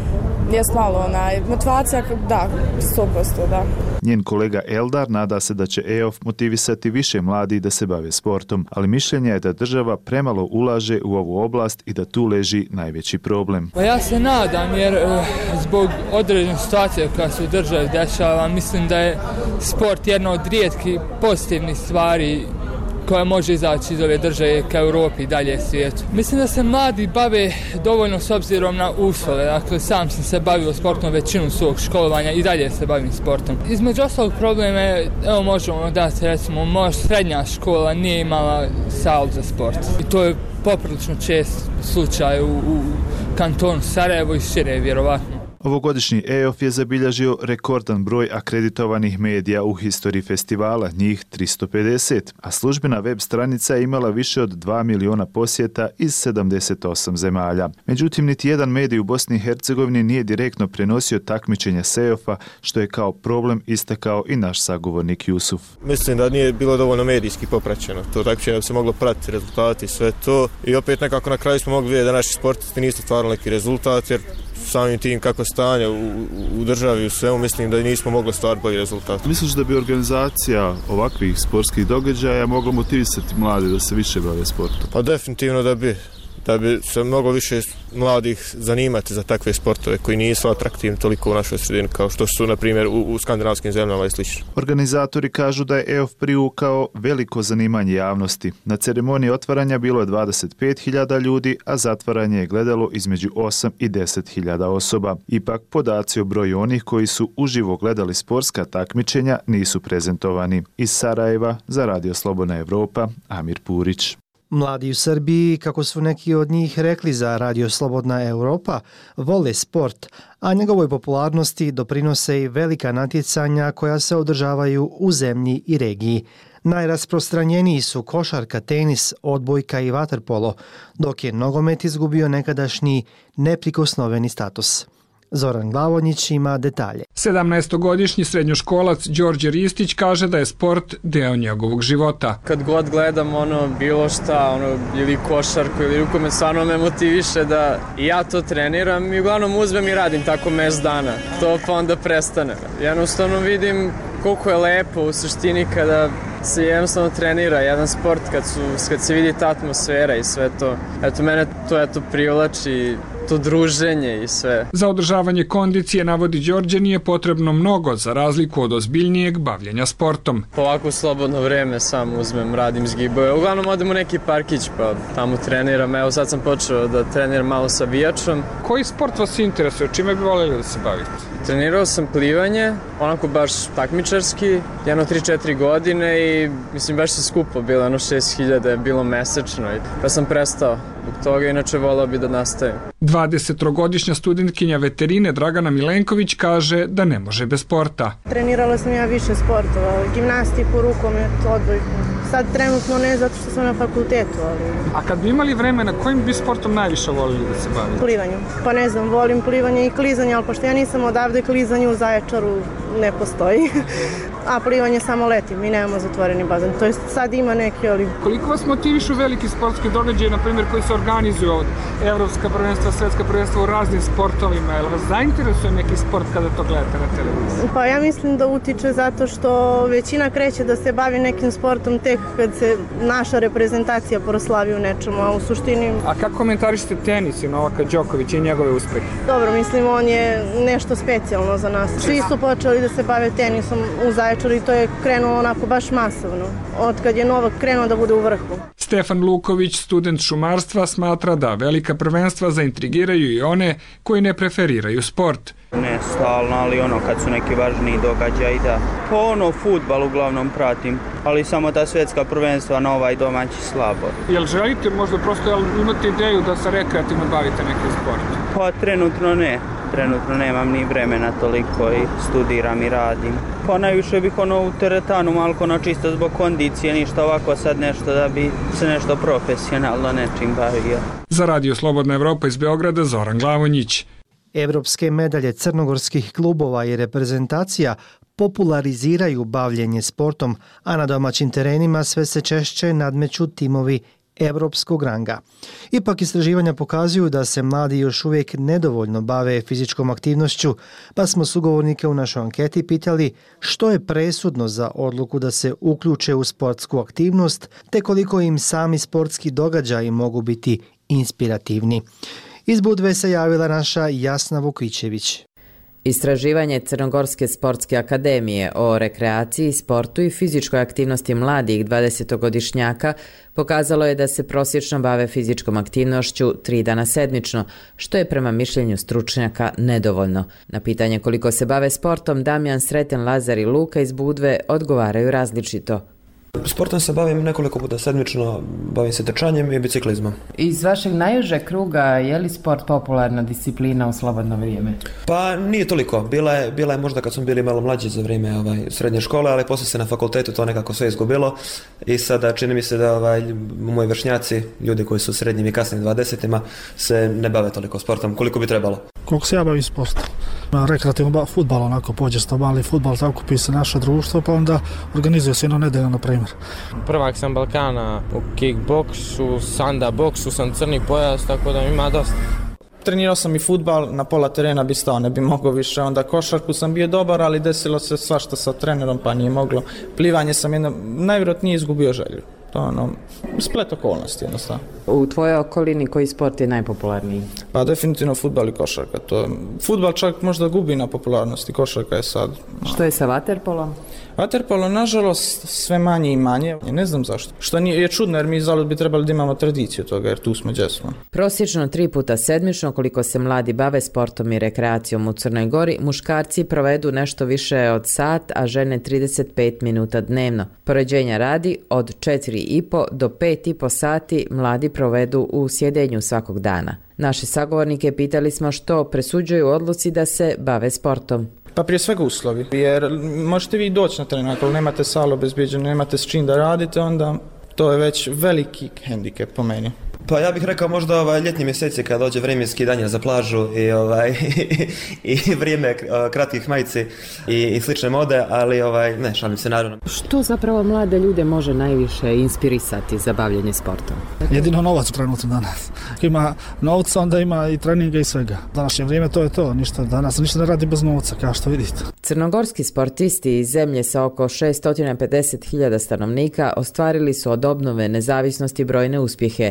jest malo motivacija, da, 100%, da. Njen kolega Eldar nada se da će EOF motivisati više mladih da se bave sportom, ali mišljenje je da država premalo ulaže u ovu oblast i da tu leži najveći problem. Pa ja se nadam jer zbog određenih situacija koja se u državi dešava, mislim da je sport jedna od rijetkih pozitivnih stvari koja može izaći iz ove države ka Europi i dalje svijetu. Mislim da se mladi bave dovoljno s obzirom na uslove. Dakle, sam sam se bavio sportom većinu svog školovanja i dalje se bavim sportom. Između ostalog problema je, evo možemo dati recimo, možda srednja škola nije imala salu za sport. I to je poprilično čest slučaj u kantonu Sarajevo i šire, vjerovatno. Ovogodišnji EOF je zabilježio rekordan broj akreditovanih medija u historiji festivala, njih 350, a službena web stranica je imala više od 2 miliona posjeta iz 78 zemalja. Međutim, niti jedan medij u Bosni i Hercegovini nije direktno prenosio takmičenja EOF-a, što je kao problem istakao i naš sagovornik Jusuf. Mislim da nije bilo dovoljno medijski popraćeno. To takmičenje da bi se moglo pratiti rezultati, sve to. I opet nekako na kraju smo mogli vidjeti da naši sportisti nisu stvarali neki rezultat, jer samim tim kako stanje u državi u svemu, mislim da nismo mogli stvarati bolji rezultat. Misliš da bi organizacija ovakvih sportskih događaja mogla motivisati mlade da se više bave sportom? Pa definitivno da bi se mnogo više mladih zanimati za takve sportove koji nisu atraktivni toliko u našoj sredini kao što su, na primjer, u skandinavskim zemljama i sl. Organizatori kažu da je EOF privukao veliko zanimanje javnosti. Na ceremoniji otvaranja bilo je 25.000 ljudi, a zatvaranje je gledalo između 8 i 10.000 osoba. Ipak, podaci o broju onih koji su uživo gledali sportska takmičenja nisu prezentovani. Iz Sarajeva za Radio Slobodna Evropa, Amir Purić. Mladi u Srbiji, kako su neki od njih rekli za Radio Slobodna Evropa, vole sport, a njegovoj popularnosti doprinose i velika natjecanja koja se održavaju u zemlji i regiji. Najrasprostranjeniji su košarka, tenis, odbojka i vaterpolo, dok je nogomet izgubio nekadašnji neprikosnoveni status. Zoran Glavonjić ima detalje. 17-godišnji srednjoškolac Đorđe Ristić kaže da je sport deo njegovog života. Kad god gledam bilo šta, ili košarku ili rukomet, stvarno me motiviše da i ja to treniram i uglavnom uzmem i radim tako mjesec dana. To pa onda prestane. Jednostavno vidim koliko je lepo u suštini kada se jednostavno trenira jedan sport, kad se vidi ta atmosfera i sve to. Eto, mene to privlači to druženje i sve. Za održavanje kondicije, navodi Đorđe, nije potrebno mnogo za razliku od ozbiljnijeg bavljenja sportom. Ovako u slobodno vreme sam uzmem, radim zgibove. Uglavnom odem u neki parkić pa tamo treniram. Evo sad sam počeo da treniram malo sa vijačom. Koji sport vas interesuje? Čime bi voljeli da se bavite? Trenirao sam plivanje, onako baš takmičarski, jedno 3-4 godine i mislim baš se skupo bilo, 6.000 je bilo mesečno pa sam prestao zbog toga, inače volao bi da nastavim. 23-godišnja studentkinja veterine Dragana Milenković kaže da ne može bez sporta. Trenirala sam ja više sportova, gimnastiku, rukomet, odbojku. Sad trenutno ne zato što sam na fakultetu, ali... A kad bi imali vremena, kojim bi sportom najviše volili da se bavite? Plivanjem. Pa ne znam, volim plivanje i klizanje, ali pošto ja nisam odavde, klizanje u Zaječaru ne postoji. A plivanje samo leti, mi nemamo zatvoreni bazen. To jest sad ima neki, ali... Koliko vas motivišu veliki sportski događaji, na primjer, koji se organizuju od evropska prvenstva, svetska prvenstva u raznim sportovima? Jel vas zainteresuje neki sport kada to gledate na televiziji? Pa ja mislim da utiče zato što većina kreće da se bavi nekim sportom tek kad se naša reprezentacija proslavi u nečemu, a u suštini... A kako komentarišete tenis i Novaka Đokovića i njegove uspehe? Dobro, mislim, on je nešto specijalno za nas. Svi su počeli da se bave tenisom u Zaječaru i to je krenulo onako baš masovno, od kad je Novak krenuo da bude u vrhu. Stefan Luković, student šumarstva, smatra da velika prvenstva zaintrigiraju i one koji ne preferiraju sport. Ne stalno, ali kad su neki važniji događaji, da. Fudbal uglavnom pratim, ali samo ta svjetska prvenstva na ovaj domaći slabo. Jel želite možda prosto imate ideju da se rekreativno bavite nekim sportom? Pa trenutno ne. Trenutno nemam ni vremena toliko i studiram i radim. Pa najviše bih u teretanu malko čisto zbog kondicije, ništa ovako sad nešto da bi se nešto profesionalno nečim bavio. Za Radio Slobodna Evropa iz Beograda, Zoran Glavonjić. Evropske medalje crnogorskih klubova i reprezentacija populariziraju bavljenje sportom, a na domaćim terenima sve se češće nadmeću timovi evropskog ranga. Ipak istraživanja pokazuju da se mladi još uvijek nedovoljno bave fizičkom aktivnošću, pa smo sugovornike u našoj anketi pitali što je presudno za odluku da se uključe u sportsku aktivnost, te koliko im sami sportski događaji mogu biti inspirativni. Iz Budve se javila naša Jasna Vukićević. Istraživanje Crnogorske sportske akademije o rekreaciji, sportu i fizičkoj aktivnosti mladih 20-godišnjaka pokazalo je da se prosječno bave fizičkom aktivnošću 3 dana sedmično, što je prema mišljenju stručnjaka nedovoljno. Na pitanje koliko se bave sportom, Damjan, Sreten, Lazar i Luka iz Budve odgovaraju različito. Sportom se bavim nekoliko puta sedmično, bavim se trčanjem i biciklizmom. Iz vašeg najužeg kruga, je li sport popularna disciplina u slobodno vrijeme? Pa nije toliko. Bila je možda kad smo bili malo mlađi za vrijeme srednje škole, ali poslije se na fakultetu to nekako sve izgubilo i sada čini mi se da moji vršnjaci, ljudi koji su u srednjim i kasnim 20-ima, se ne bave toliko sportom koliko bi trebalo. Koliko se ja bavim sportom? Rekreativno fudbal, onako pođe sto mali fudbal, okupi se naše društvo, pa onda organizuje se jedno nedeljno, na primjer. Prvak sam Balkana u kickboksu, sanda boksu, sam crni pojas, tako da ima dosta. Trenirao sam i fudbal, na pola terena bi stao, ne bi mogao više, onda košarku sam bio dobar, ali desilo se svašta sa trenerom pa nije moglo. Plivanje sam najvjerojatnije izgubio želju. To splet okolnosti jednostavno. U tvojoj okolini koji sport je najpopularniji? Pa definitivno fudbal i košarka. Fudbal čak možda gubi na popularnosti, košarka je sad. Što je sa vaterpolom? Vaterpolo, nažalost, sve manje i manje. Ne znam zašto. Što je čudno jer mi zalud bi trebali da imamo tradiciju toga jer tu smo gdje smo. Prosječno 3 puta sedmično koliko se mladi bave sportom i rekreacijom u Crnoj Gori, muškarci provedu nešto više od sat, a žene 35 minuta dnevno. Poređenja radi, od 4,5 do 5,5 sati mladi provedu u sjedenju svakog dana. Naše sagovornike pitali smo što presuđuju odluci da se bave sportom. Pa prije svega uslovi, jer možete vi doći na teren, ako nemate salu obezbeđenu, nemate s čim da radite, onda to je već veliki hendikep po meni. Pa ja bih rekao možda ljetni mjeseci kad dođe vrijeme skidanja za plažu i vrijeme kratkih majici i slične mode, ali ne, šalim se naravno. Što zapravo mlade ljude može najviše inspirisati za bavljanje sportom? Jedino novac trenutno danas. Ima novca, onda ima i treninga i svega. Današnje vrijeme to je to, danas ništa ne radi bez novca, kao što vidite. Crnogorski sportisti iz zemlje sa oko 650.000 stanovnika ostvarili su od obnove nezavisnosti brojne uspjehe.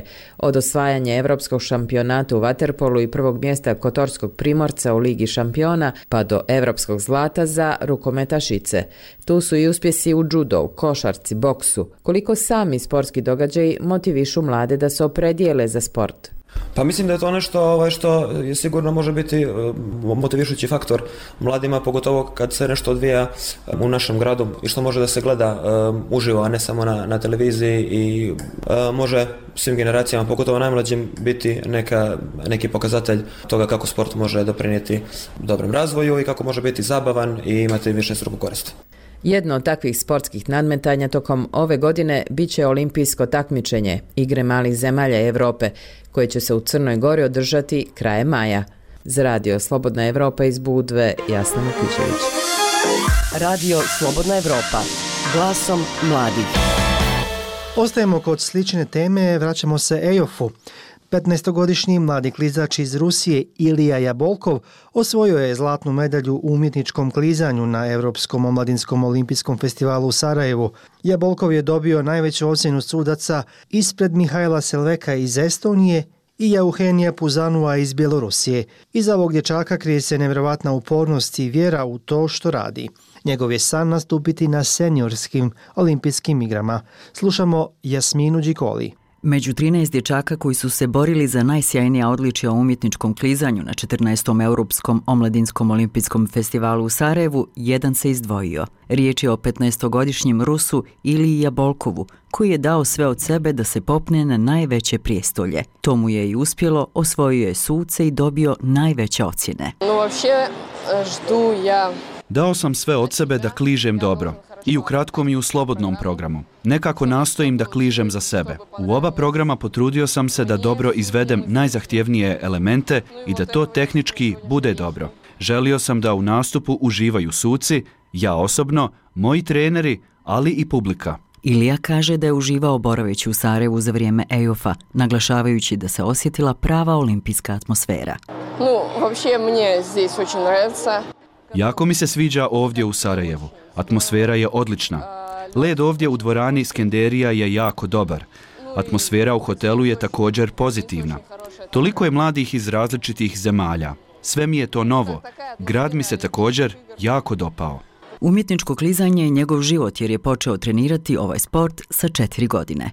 Od osvajanja evropskog šampionata u vaterpolu i prvog mjesta kotorskog Primorca u Ligi šampiona pa do evropskog zlata za rukometašice. Tu su i uspjesi u judu, košarci, boksu. Koliko sami sportski događaji motivišu mlade da se opredijele za sport? Pa mislim da je to nešto što je sigurno može biti motivišući faktor mladima, pogotovo kad se nešto odvija u našem gradu i što može da se gleda uživo, a ne samo na televiziji i može svim generacijama, pogotovo najmlađim, biti neki pokazatelj toga kako sport može doprinijeti dobrom razvoju i kako može biti zabavan i imati višestruku korist. Jedno od takvih sportskih nadmetanja tokom ove godine bit će olimpijsko takmičenje Igre malih zemalja Europe, koje će se u Crnoj Gori održati krajem maja. Za Radio Slobodna Evropa iz Budve, Jasna Mukićević. Radio Slobodna Evropa, glasom mladih. Ostajemo kod slične teme, vraćamo se EOF-u. 15-godišnji mladi klizač iz Rusije Ilija Jabolkov osvojio je zlatnu medalju u umjetničkom klizanju na Europskom omladinskom olimpijskom festivalu u Sarajevu. Jabolkov je dobio najveću ocjenu sudaca ispred Mihajla Selveka iz Estonije i Euhenija Puzanua iz Bjelorusije. Iza ovog dječaka krije se nevjerovatna upornost i vjera u to što radi. Njegov je san nastupiti na seniorskim olimpijskim igrama. Slušamo Jasminu Đikoli. Među 13 dječaka koji su se borili za najsjajnija odličja u umjetničkom klizanju na 14. Europskom omladinskom olimpijskom festivalu u Sarajevu, jedan se izdvojio. Riječ je o 15-godišnjem Rusu Iliji Jabolkovu, koji je dao sve od sebe da se popne na najveće prijestolje. To mu je i uspjelo, osvojio je suce i dobio najveće ocjene. Dao sam sve od sebe da kližem dobro. I u kratkom i u slobodnom programu. Nekako nastojim da kližem za sebe. U oba programa potrudio sam se da dobro izvedem najzahtjevnije elemente i da to tehnički bude dobro. Želio sam da u nastupu uživaju suci, ja osobno, moji treneri, ali i publika. Ilija kaže da je uživao boraveći u Sarajevu za vrijeme EOF-a, naglašavajući da se osjetila prava olimpijska atmosfera. Jako mi se sviđa ovdje u Sarajevu. Atmosfera je odlična. Led ovdje u dvorani Skenderija je jako dobar. Atmosfera u hotelu je također pozitivna. Toliko je mladih iz različitih zemalja. Sve mi je to novo. Grad mi se također jako dopao. Umjetničko klizanje je njegov život jer je počeo trenirati ovaj sport sa 4 godine.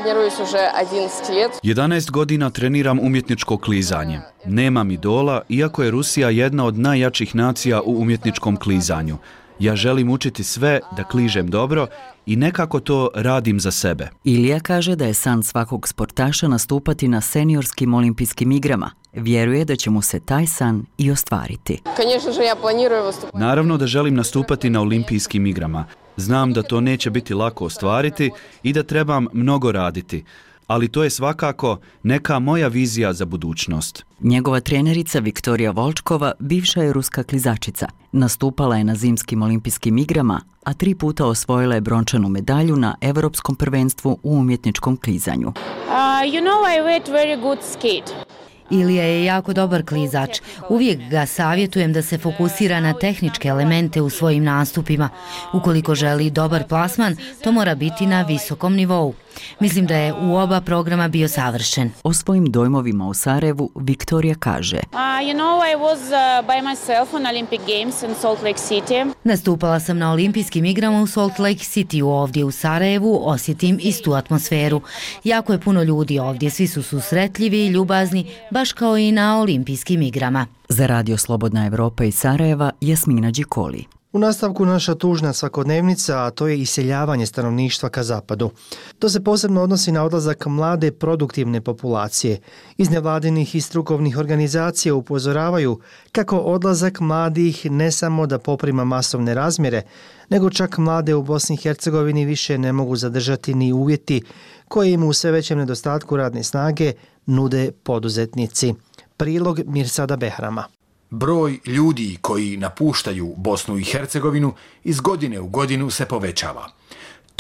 11 godina treniram umjetničko klizanje. Nemam idola, iako je Rusija jedna od najjačih nacija u umjetničkom klizanju. Ja želim učiti sve da kližem dobro i nekako to radim za sebe. Ilija kaže da je san svakog sportaša nastupati na seniorskim olimpijskim igrama. Vjeruje da će mu se taj san i ostvariti. Naravno da želim nastupati na olimpijskim igrama. Znam da to neće biti lako ostvariti i da trebam mnogo raditi. Ali to je svakako neka moja vizija za budućnost. Njegova trenerica Viktorija Volčkova bivša je ruska klizačica. Nastupala je na zimskim olimpijskim igrama, a 3 puta osvojila je brončanu medalju na Europskom prvenstvu u umjetničkom klizanju. Ilija je jako dobar klizač. Uvijek ga savjetujem da se fokusira na tehničke elemente u svojim nastupima. Ukoliko želi dobar plasman, to mora biti na visokom nivou. Mislim da je u oba programa bio savršen. O svojim dojmovima u Sarajevu Viktorija kaže: Nastupala sam na olimpijskim igrama u Salt Lake City, ovdje u Sarajevu osjetim istu atmosferu. Jako je puno ljudi ovdje, svi su susretljivi i ljubazni, baš kao i na olimpijskim igrama. Za Radio Slobodna Evropa iz Sarajeva, Jasmina Đikoli. U nastavku naša tužna svakodnevnica, a to je iseljavanje stanovništva ka zapadu. To se posebno odnosi na odlazak mlade produktivne populacije. Iz nevladinih i strukovnih organizacija upozoravaju kako odlazak mladih ne samo da poprima masovne razmjere, nego čak mlade u Bosni i Hercegovini više ne mogu zadržati ni uvjeti koje im u sve većem nedostatku radne snage nude poduzetnici. Prilog Mirsada Behrama. Broj ljudi koji napuštaju Bosnu i Hercegovinu iz godine u godinu se povećava.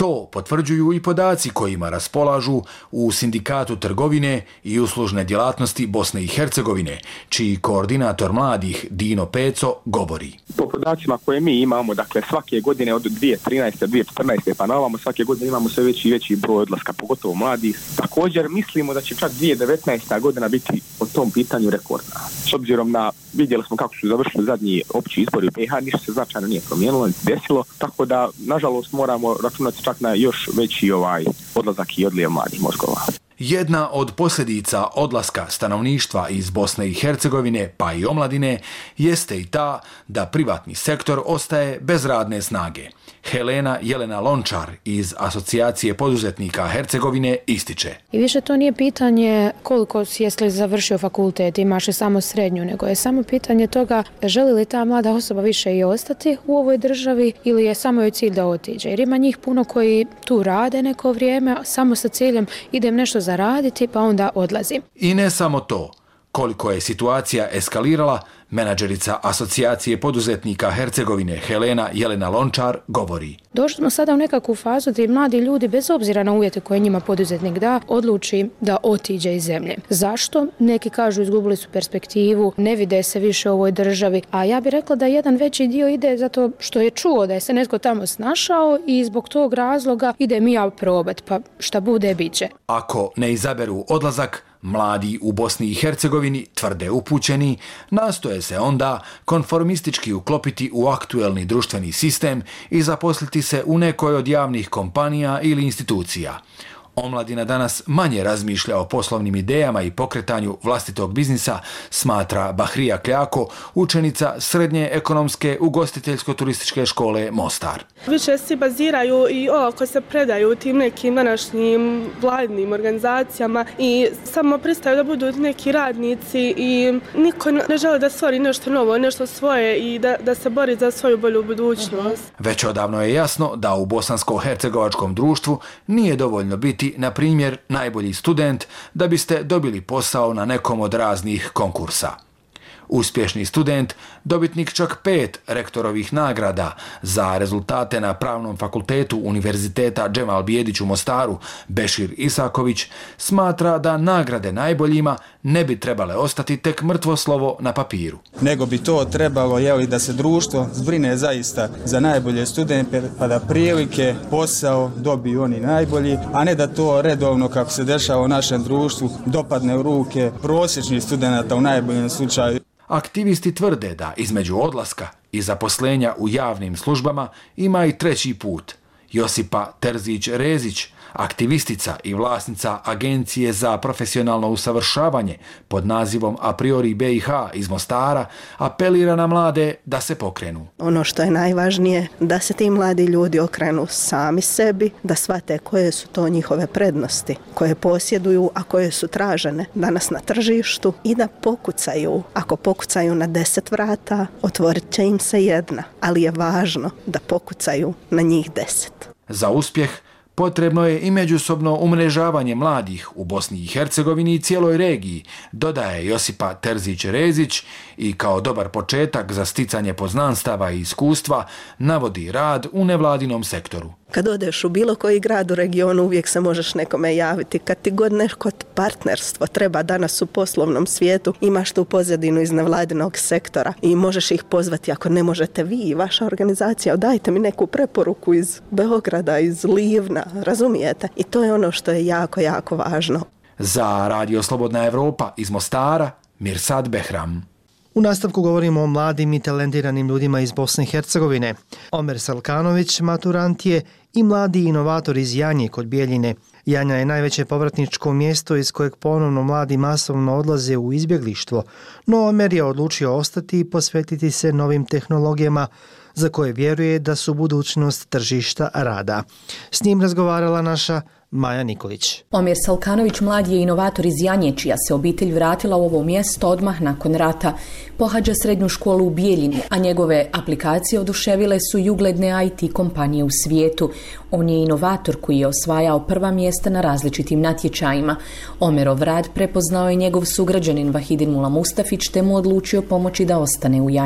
To potvrđuju i podaci kojima raspolažu u Sindikatu trgovine i uslužne djelatnosti Bosne i Hercegovine, čiji koordinator mladih Dino Peco govori. Po podacima koje mi imamo, dakle svake godine od 2013. 2014. pa na ovamo svake godine imamo sve veći i veći broj odlaska, pogotovo mladih. Također mislimo da će čak 2019. godina biti po tom pitanju rekordna. S obzirom na, vidjeli smo kako su završili zadnji opći izbori u BiH, ništa se značajno nije promijenilo, niti desilo, tako da nažalost moramo računati čak na još veći odlazak i odlijev mladih mozgova. Jedna od posljedica odlaska stanovništva iz Bosne i Hercegovine, pa i omladine, jeste i ta da privatni sektor ostaje bez radne snage. Helena Jelena Lončar iz Asocijacije poduzetnika Hercegovine ističe. I više to nije pitanje koliko jesi li završio fakultet, imaš li samo srednju, nego je samo pitanje toga želi li ta mlada osoba više i ostati u ovoj državi ili je samo joj cilj da otiđe. Jer ima njih puno koji tu rade neko vrijeme, samo sa ciljem idem nešto zaraditi pa onda odlazim. I ne samo to. Koliko je situacija eskalirala, menadžerica Asocijacije poduzetnika Hercegovine Helena Jelena Lončar govori. Došli smo sada u nekakvu fazu da mladi ljudi, bez obzira na uvjete koje njima poduzetnik da, odluči da otiđe iz zemlje. Zašto? Neki kažu izgubili su perspektivu, ne vide se više u ovoj državi, a ja bih rekla da jedan veći dio ide zato što je čuo da je se netko tamo snašao i zbog tog razloga idem i ja probat, pa šta bude, bit će. Ako ne izaberu odlazak, mladi u Bosni i Hercegovini, tvrde upućeni, nastoje se onda konformistički uklopiti u aktuelni društveni sistem i zaposliti se u nekoj od javnih kompanija ili institucija. Omladina danas manje razmišlja o poslovnim idejama i pokretanju vlastitog biznisa, smatra Bahrija Kljako, učenica Srednje ekonomske ugostiteljsko-turističke škole Mostar. Više se baziraju i olako se predaju tim nekim današnjim vladnim organizacijama i samo pristaju da budu neki radnici i niko ne želi da stvori nešto novo, nešto svoje i da se bori za svoju bolju budućnost. Već odavno je jasno da u bosansko-hercegovačkom društvu nije dovoljno biti, na primjer, najbolji student da biste dobili posao na nekom od raznih konkursa. Uspješni student, dobitnik čak 5 rektorovih nagrada za rezultate na Pravnom fakultetu Univerziteta Džemal Bijedić u Mostaru, Bešir Isaković, smatra da nagrade najboljima ne bi trebale ostati tek mrtvo slovo na papiru. Nego bi to trebalo da se društvo zbrine zaista za najbolje studente, pa da prilike, posao dobiju oni najbolji, a ne da to redovno, kako se dešava u našem društvu, dopadne u ruke prosječnih studenata u najboljem slučaju. Aktivisti tvrde da između odlaska i zaposlenja u javnim službama ima i treći put. Josipa Terzić-Rezić, aktivistica i vlasnica Agencije za profesionalno usavršavanje pod nazivom A priori BiH iz Mostara, apelira na mlade da se pokrenu. Ono što je najvažnije, da se ti mladi ljudi okrenu sami sebi, da shvate koje su to njihove prednosti, koje posjeduju, a koje su tražene danas na tržištu i da pokucaju. Ako pokucaju na 10 vrata, otvorit će im se jedna, ali je važno da pokucaju na njih 10. Za uspjeh potrebno je i međusobno umrežavanje mladih u Bosni i Hercegovini i cijeloj regiji, dodaje Josipa Terzić-Rezić i kao dobar početak za sticanje poznanstava i iskustva navodi rad u nevladinom sektoru. Kad odeš u bilo koji grad u regionu uvijek se možeš nekome javiti. Kad ti god neko partnerstvo treba danas u poslovnom svijetu, imaš tu pozadinu iz nevladinog sektora i možeš ih pozvati ako ne možete vi i vaša organizacija. Dajte mi neku preporuku iz Beograda, iz Livna, razumijete? I to je ono što je jako, jako važno. Za Radio Slobodna Evropa iz Mostara, Mirsad Behram. U nastavku govorimo o mladim i talentiranim ljudima iz Bosne i Hercegovine. Omer Salkanović maturant je i mladi inovator iz Janje kod Bijeljine. Janja je najveće povratničko mjesto iz kojeg ponovno mladi masovno odlaze u izbjeglištvo, no Omer je odlučio ostati i posvetiti se novim tehnologijama za koje vjeruje da su budućnost tržišta rada. S njim razgovarala naša Maja Nikolić. Omer Salkanović mlad je inovator iz Janje, čija se obitelj vratila u ovo mjesto odmah nakon rata. Pohađa srednju školu u Bijeljini, a njegove aplikacije oduševile su i ugledne IT kompanije u svijetu. On je inovator koji je osvajao prva mjesta na različitim natječajima. Omerov rad prepoznao je njegov sugrađanin Vahidin Mula Mustafić, te mu odlučio pomoći da ostane u Janji.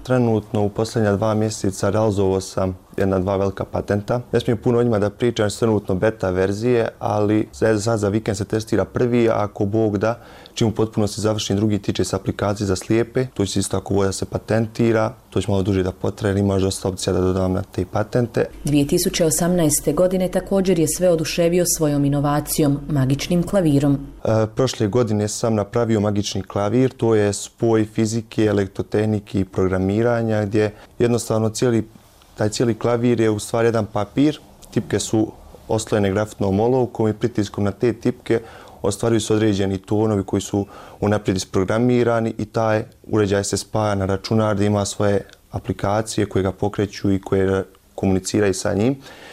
trenutno u posljednja 2 mjeseca realizovao sam 2 velika patenta. Ne smijem puno o njima da pričam, trenutno beta verzije, ali sad za vikend se testira prvi, a ako Bog da, čim u potpunosti završim drugi, tiče se aplikacije za slijepe, to će isto tako da se patentira, to će malo duže da potraje, imaš dosta opcija da dodam na te patente. 2018. godine također je sve oduševio svojom inovacijom, magičnim klavirom. Prošle godine sam napravio magični klavir, to je spoj fizike, elektrotehnike i programiranja, gdje jednostavno taj cijeli klavir je u stvari jedan papir, tipke su oslojene grafitnom olovkom i pritiskom na te tipke ostvaruju se određeni tonovi koji su unaprijed isprogramirani i taj uređaj se spaja na računar da ima svoje aplikacije koje ga pokreću i koje komuniciraju sa njim.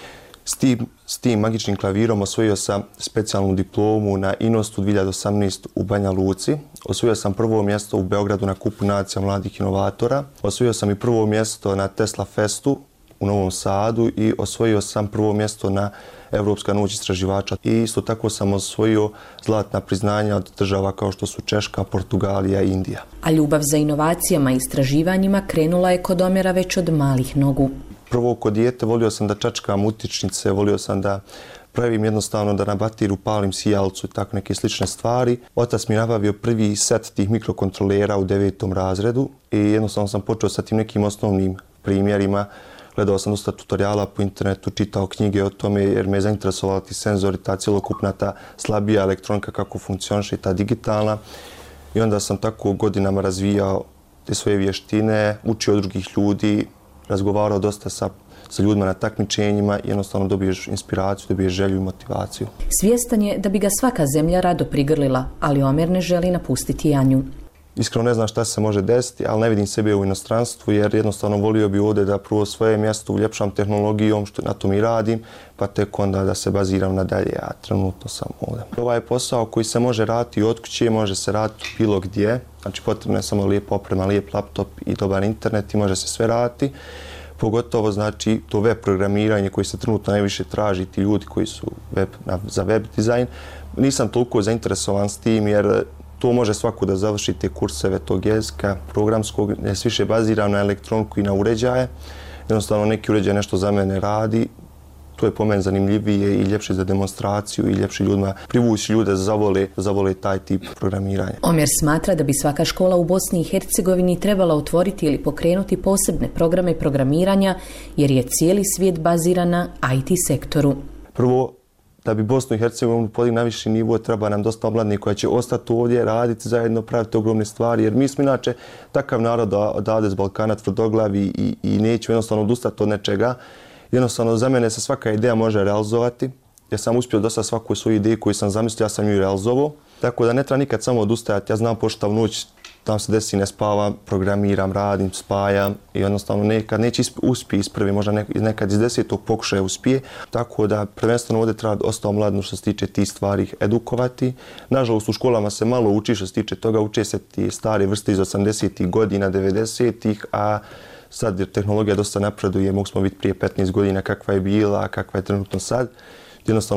S tim magičnim klavirom osvojio sam specijalnu diplomu na Inostu 2018 u Banja Luci. Osvojio sam prvo mjesto u Beogradu na Kupu nacija mladih inovatora. Osvojio sam i prvo mjesto na Tesla Festu u Novom Sadu i osvojio sam prvo mjesto na Evropska noć istraživača. I isto tako sam osvojio zlatna priznanja od država kao što su Češka, Portugalija i Indija. A ljubav za inovacijama i istraživanjima krenula je kod Omera već od malih nogu. Prvo kod dijete volio sam da čačkam utičnice, volio sam da pravim jednostavno da na batiru palim sijalcu i tako neke slične stvari. Otac mi nabavio prvi set tih mikrokontrolera u 9. razredu i jednostavno sam počeo sa tim nekim osnovnim primjerima. Gledao sam dosta tutoriala po internetu, čitao knjige o tome jer me je zainteresovala ti senzori, ta cjelokupna, ta slabija elektronika kako funkcioniše, ta digitalna. I onda sam tako godinama razvijao te svoje vještine, učio od drugih ljudi, razgovarao dosta sa ljudima na takmičenjima i jednostavno dobiješ inspiraciju, dobiješ želju i motivaciju. Svjestan je da bi ga svaka zemlja rado prigrlila, ali Omer ne želi napustiti Janju. Iskreno ne znam šta se može desiti, ali ne vidim sebe u inostranstvu jer jednostavno volio bi ovdje da prvo svoje mjesto uljepšam tehnologijom, što na tom i radim, pa tek onda da se baziram nadalje, a trenutno sam ovdje. Ovaj posao koji se može raditi od kuće, može se raditi bilo gdje, znači potrebno je samo lijepa oprema, lijep laptop i dobar internet i može se sve raditi. Pogotovo znači to web programiranje koji se trenutno najviše traži, ti ljudi koji su za web dizajn. Nisam toliko zainteresovan s tim jer to može svako da završi te kurseve tog jezika programskog, jer se više bazira na elektroniku i na uređaje. Jednostavno neki uređaj nešto za mene radi, to je po meni zanimljivije i ljepše za demonstraciju i ljepše ljudima privući ljude da zavole taj tip programiranja. Omer smatra da bi svaka škola u Bosni i Hercegovini trebala otvoriti ili pokrenuti posebne programe programiranja jer je cijeli svijet baziran na IT sektoru. Prvo, da bi Bosnu i Hercegovinu podigli na viši nivo, treba nam dosta omladnih koja će ostati ovdje, raditi zajedno, praviti ogromne stvari, jer mi smo inače takav narod odavde s Balkana tvrdoglavi i nećemo jednostavno odustati od nečega. Jednostavno, za mene se svaka ideja može realizovati. Ja sam uspio dosta svaku svoju ideju koju sam zamislio, ja sam ju realizovao. Tako da ne treba nikad samo odustajati. Ja znam pošto u noć tam se desi, ne spavam, programiram, radim, spajam i jednostavno nekad neće uspije isprvi, možda nekad iz 10. pokušaja uspije. Tako da prvenstveno ovdje treba ostao mladno što se tiče tih stvari edukovati. Nažalost u školama se malo uči što se tiče toga, uče se ti stare vrste iz 80. godina, 90. a sad jer tehnologija dosta napreduje, mogli smo vidjeti prije 15 godina kakva je bila, a kakva je trenutno sad. Jednostavno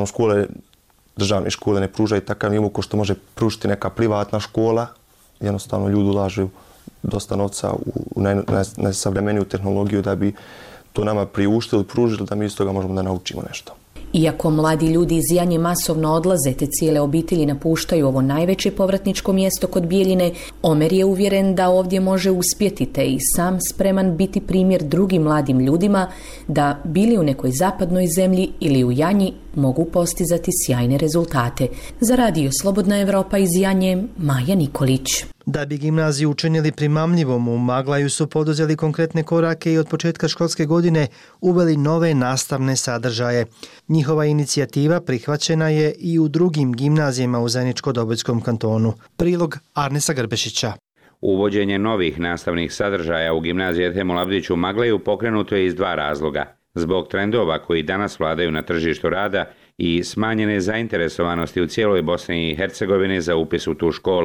državne škole ne pružaju takav nivo ko što može pružiti neka privatna škola. Jednostavno ljudi ulažu dosta novca u najsavremeniju tehnologiju da bi to nama priuštili, pružili da mi iz toga možemo da naučimo nešto. Iako mladi ljudi iz Janje masovno odlaze te cijele obitelji napuštaju ovo najveće povratničko mjesto kod Bijeljine, Omer je uvjeren da ovdje može uspjeti te i sam spreman biti primjer drugim mladim ljudima da bili u nekoj zapadnoj zemlji ili u Janji mogu postizati sjajne rezultate. Za Radio Slobodna Evropa iz Janje, Maja Nikolić. Da bi gimnaziju učinili primamljivom, u Maglaju su poduzeli konkretne korake i od početka školske godine uveli nove nastavne sadržaje. Njihova inicijativa prihvaćena je i u drugim gimnazijama u Zeničko-Dobojskom kantonu. Prilog Arnesa Grbešića. Uvođenje novih nastavnih sadržaja u gimnaziji Ethem Abdić u Maglaju pokrenuto je iz 2 razloga. Zbog trendova koji danas vladaju na tržištu rada i smanjene zainteresovanosti u cijeloj Bosni i Hercegovini za upis u tu školu.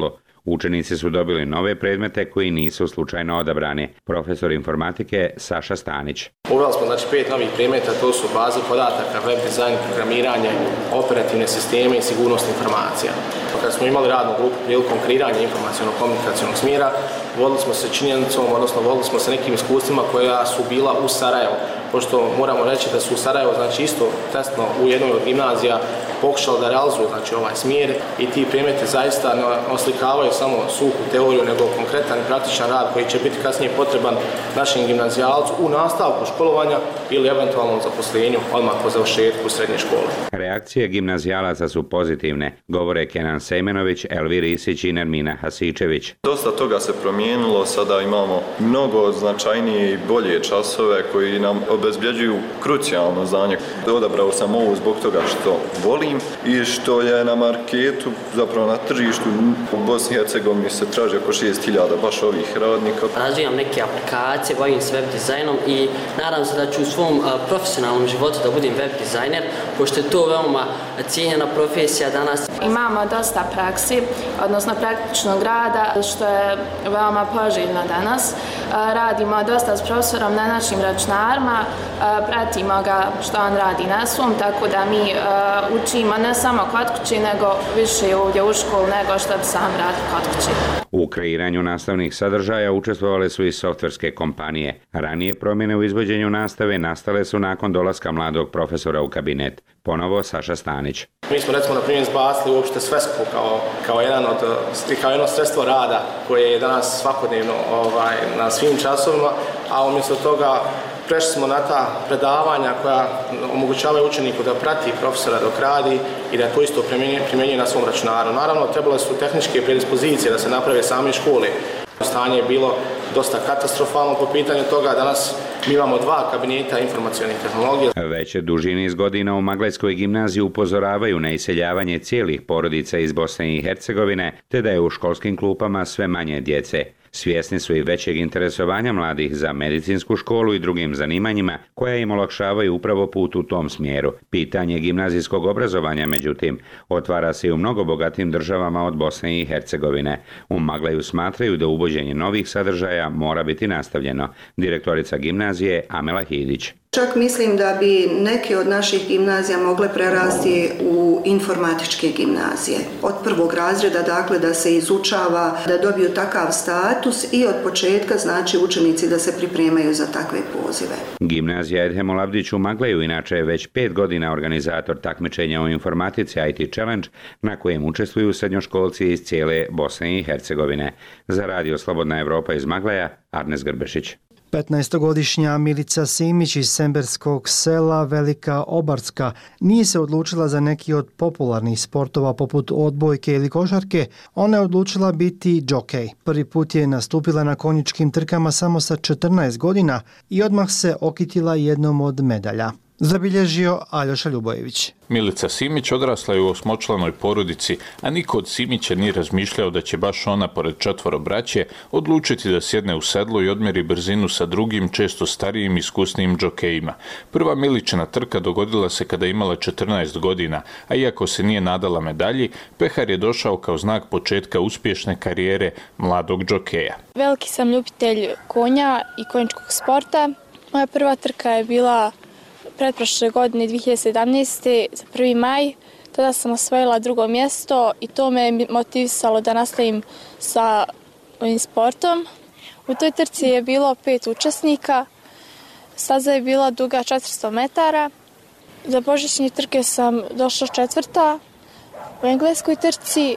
Učenici su dobili nove predmete koji nisu slučajno odabrani. Profesor informatike Saša Stanić. Uveli smo 5 novih predmeta, to su baze podataka, web dizajn, programiranje, operativne sisteme i sigurnost informacija. Kad smo imali radnu grupu prilikom kreiranja informaciono-komunikacionog smjera, vodili smo se činjenicom, odnosno vodili smo se nekim iskustvima koja su bila u Sarajevu. Pošto moramo reći da su u Sarajevu isto testno u jednoj od gimnazija pokušali da realizuju ovaj smjer i ti predmeti zaista ne oslikavaju samo suhu teoriju, nego konkretan i praktičan rad koji će biti kasnije potreban našem gimnazijalcu u nastavku školovanja ili eventualnom zaposlenju odmah po završetku srednje škole. Reakcije gimnazijalaca su pozitivne, govore Kenan Sejmenović, Elvir Isić i Nermina Hasičević. Dosta toga se promijenilo, sada imamo mnogo značajnije i bolje časove koji nam obezbjeđuju krucijalno znanje. Odabrao sam ovo zbog toga što volim i što je na marketu, zapravo na tržištu u Bosni i Hercegovini se traži oko 6.000 baš ovih radnika. Razvijam neke aplikacije, bavim se web dizajnom i nadam se da ću u svom profesionalnom životu da budem web dizajner, pošto je to veoma cijenjena profesija danas. Imamo dosta praksi, odnosno praktičnog rada, što je veoma poželjno danas. Radimo dosta s profesorom na našim računarima, pratimo ga što on radi na svom, tako da mi učimo ne samo kod kuće, nego više ovdje u školu nego što bi sam radi kod kuće. U kreiranju nastavnih sadržaja učestvovale su i softverske kompanije. Ranije promjene u izvođenju nastave nastale su nakon dolaska mladog profesora u kabinet. Ponovo Saša Stanić. Mi smo recimo na primjer izbacili uopšte svesku kao jedno sredstvo rada koje je danas svakodnevno na svim časovima, a umjesto toga prešli smo na ta predavanja koja omogućavaju učeniku da prati profesora dok radi i da to isto primjenjuje na svom računaru. Naravno, trebale su tehničke predispozicije da se naprave same škole. Stanje je bilo dosta katastrofalno po pitanju toga. Danas mi imamo 2 kabineta informacionih tehnologija. Već duži niz godina u Maglajskoj gimnaziji upozoravaju na iseljavanje cijelih porodica iz Bosne i Hercegovine, te da je u školskim klupama sve manje djece. Svjesni su i većeg interesovanja mladih za medicinsku školu i drugim zanimanjima koja im olakšavaju upravo put u tom smjeru. Pitanje gimnazijskog obrazovanja, međutim, otvara se i u mnogo bogatim državama od Bosne i Hercegovine. U Maglaju smatraju da uvođenje novih sadržaja mora biti nastavljeno. Direktorica gimnazije Amela Hidić. Čak mislim da bi neke od naših gimnazija mogle prerasti u informatičke gimnazije. Od prvog razreda, dakle, da se izučava, da dobiju takav status i od početka znači učenici da se pripremaju za takve pozive. Gimnazija Edhem Olavdić u Maglaju inače je već 5 godina organizator takmičenja u informatici IT Challenge na kojem učestvuju srednjoškolci iz cijele Bosne i Hercegovine. Za Radio Slobodna Evropa iz Maglaja, Arnes Grbešić. 15-godišnja Milica Simić iz semberskog sela Velika Obarska nije se odlučila za neki od popularnih sportova poput odbojke ili košarke, ona je odlučila biti džokej. Prvi put je nastupila na konjičkim trkama samo sa 14 godina i odmah se okitila jednom od medalja. Zabilježio Aljoša Ljubojević. Milica Simić odrasla je u 8-članoj porodici, a niko od Simića nije razmišljao da će baš ona, pored 4 braće, odlučiti da sjedne u sedlo i odmjeri brzinu sa drugim, često starijim, iskusnijim džokejima. Prva Miličina trka dogodila se kada je imala 14 godina, a iako se nije nadala medalji, pehar je došao kao znak početka uspješne karijere mladog džokeja. Veliki sam ljubitelj konja i konjičkog sporta. Moja prva trka je bila pretprošle godine 2017. za 1. maj. Tada sam osvojila 2. mjesto i to me je motivisalo da nastavim sa ovim sportom. U toj trci je bilo 5 učesnika. Staza je bila duga 400 metara. Za božićne trke sam došla 4. U engleskoj trci.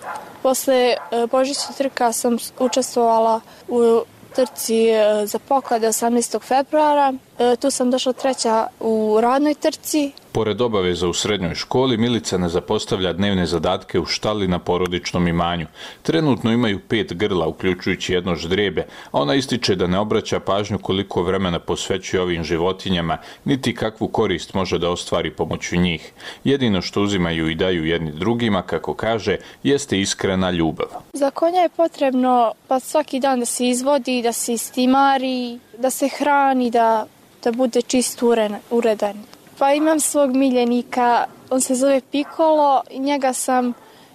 Posle božićnih trka sam učestvovala u trci za poklade 18. februara. Tu sam došla 3. u radnoj trci. Pored obaveza u srednjoj školi, Milica ne zapostavlja dnevne zadatke u štali na porodičnom imanju. Trenutno imaju 5 grla, uključujući jedno ždrijebe, a ona ističe da ne obraća pažnju koliko vremena posvećuje ovim životinjama, niti kakvu korist može da ostvari pomoću njih. Jedino što uzimaju i daju jedni drugima, kako kaže, jeste iskrena ljubav. Za konja je potrebno pa svaki dan da se izvodi, da se istimari, da se hrani, da bude čist uredan. Pa imam svog miljenika, on se zove Pikolo i njega sam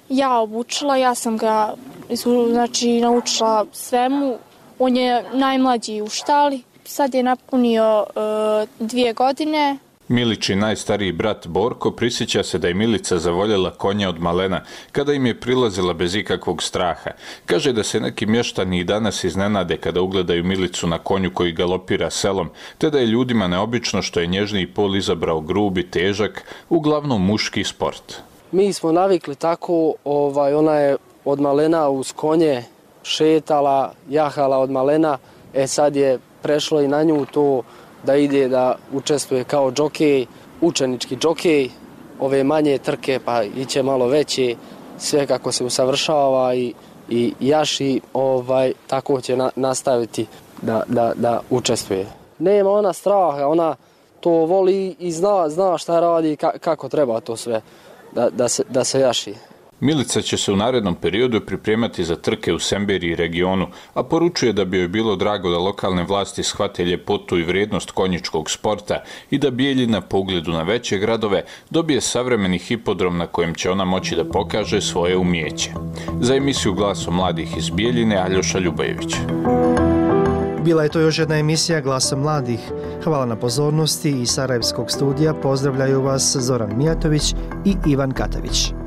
ja obučila, ja sam ga naučila svemu. On je najmlađi u štali, sad je napunio 2 godine. Miličin najstariji brat Borko prisjeća se da je Milica zavoljela konja od malena, kada im je prilazila bez ikakvog straha. Kaže da se neki mještani i danas iznenade kada ugledaju Milicu na konju koji galopira selom, te da je ljudima neobično što je nježniji pol izabrao grubi, težak, uglavnom muški sport. Mi smo navikli tako, ona je od malena uz konje šetala, jahala od malena, sad je prešlo i na nju to da ide da učestvuje kao džokej, učenički džokej, ove manje trke pa iće malo veće, sve kako se usavršava i jaši, tako će nastaviti da učestvuje. Nema ona straha, ona to voli i zna šta radi, kako treba to sve da se jaši. Milica će se u narednom periodu pripremati za trke u Semberiji regionu, a poručuje da bi joj bilo drago da lokalne vlasti shvate ljepotu i vrijednost konjičkog sporta i da Bijeljina po ugledu na veće gradove dobije savremeni hipodrom na kojem će ona moći da pokaže svoje umijeće. Za emisiju Glasom mladih iz Bijeljine, Aljoša Ljubajević. Bila je to još jedna emisija Glasa mladih. Hvala na pozornosti. Iz Sarajevskog studija pozdravljaju vas Zoran Mijatović i Ivan Katavić.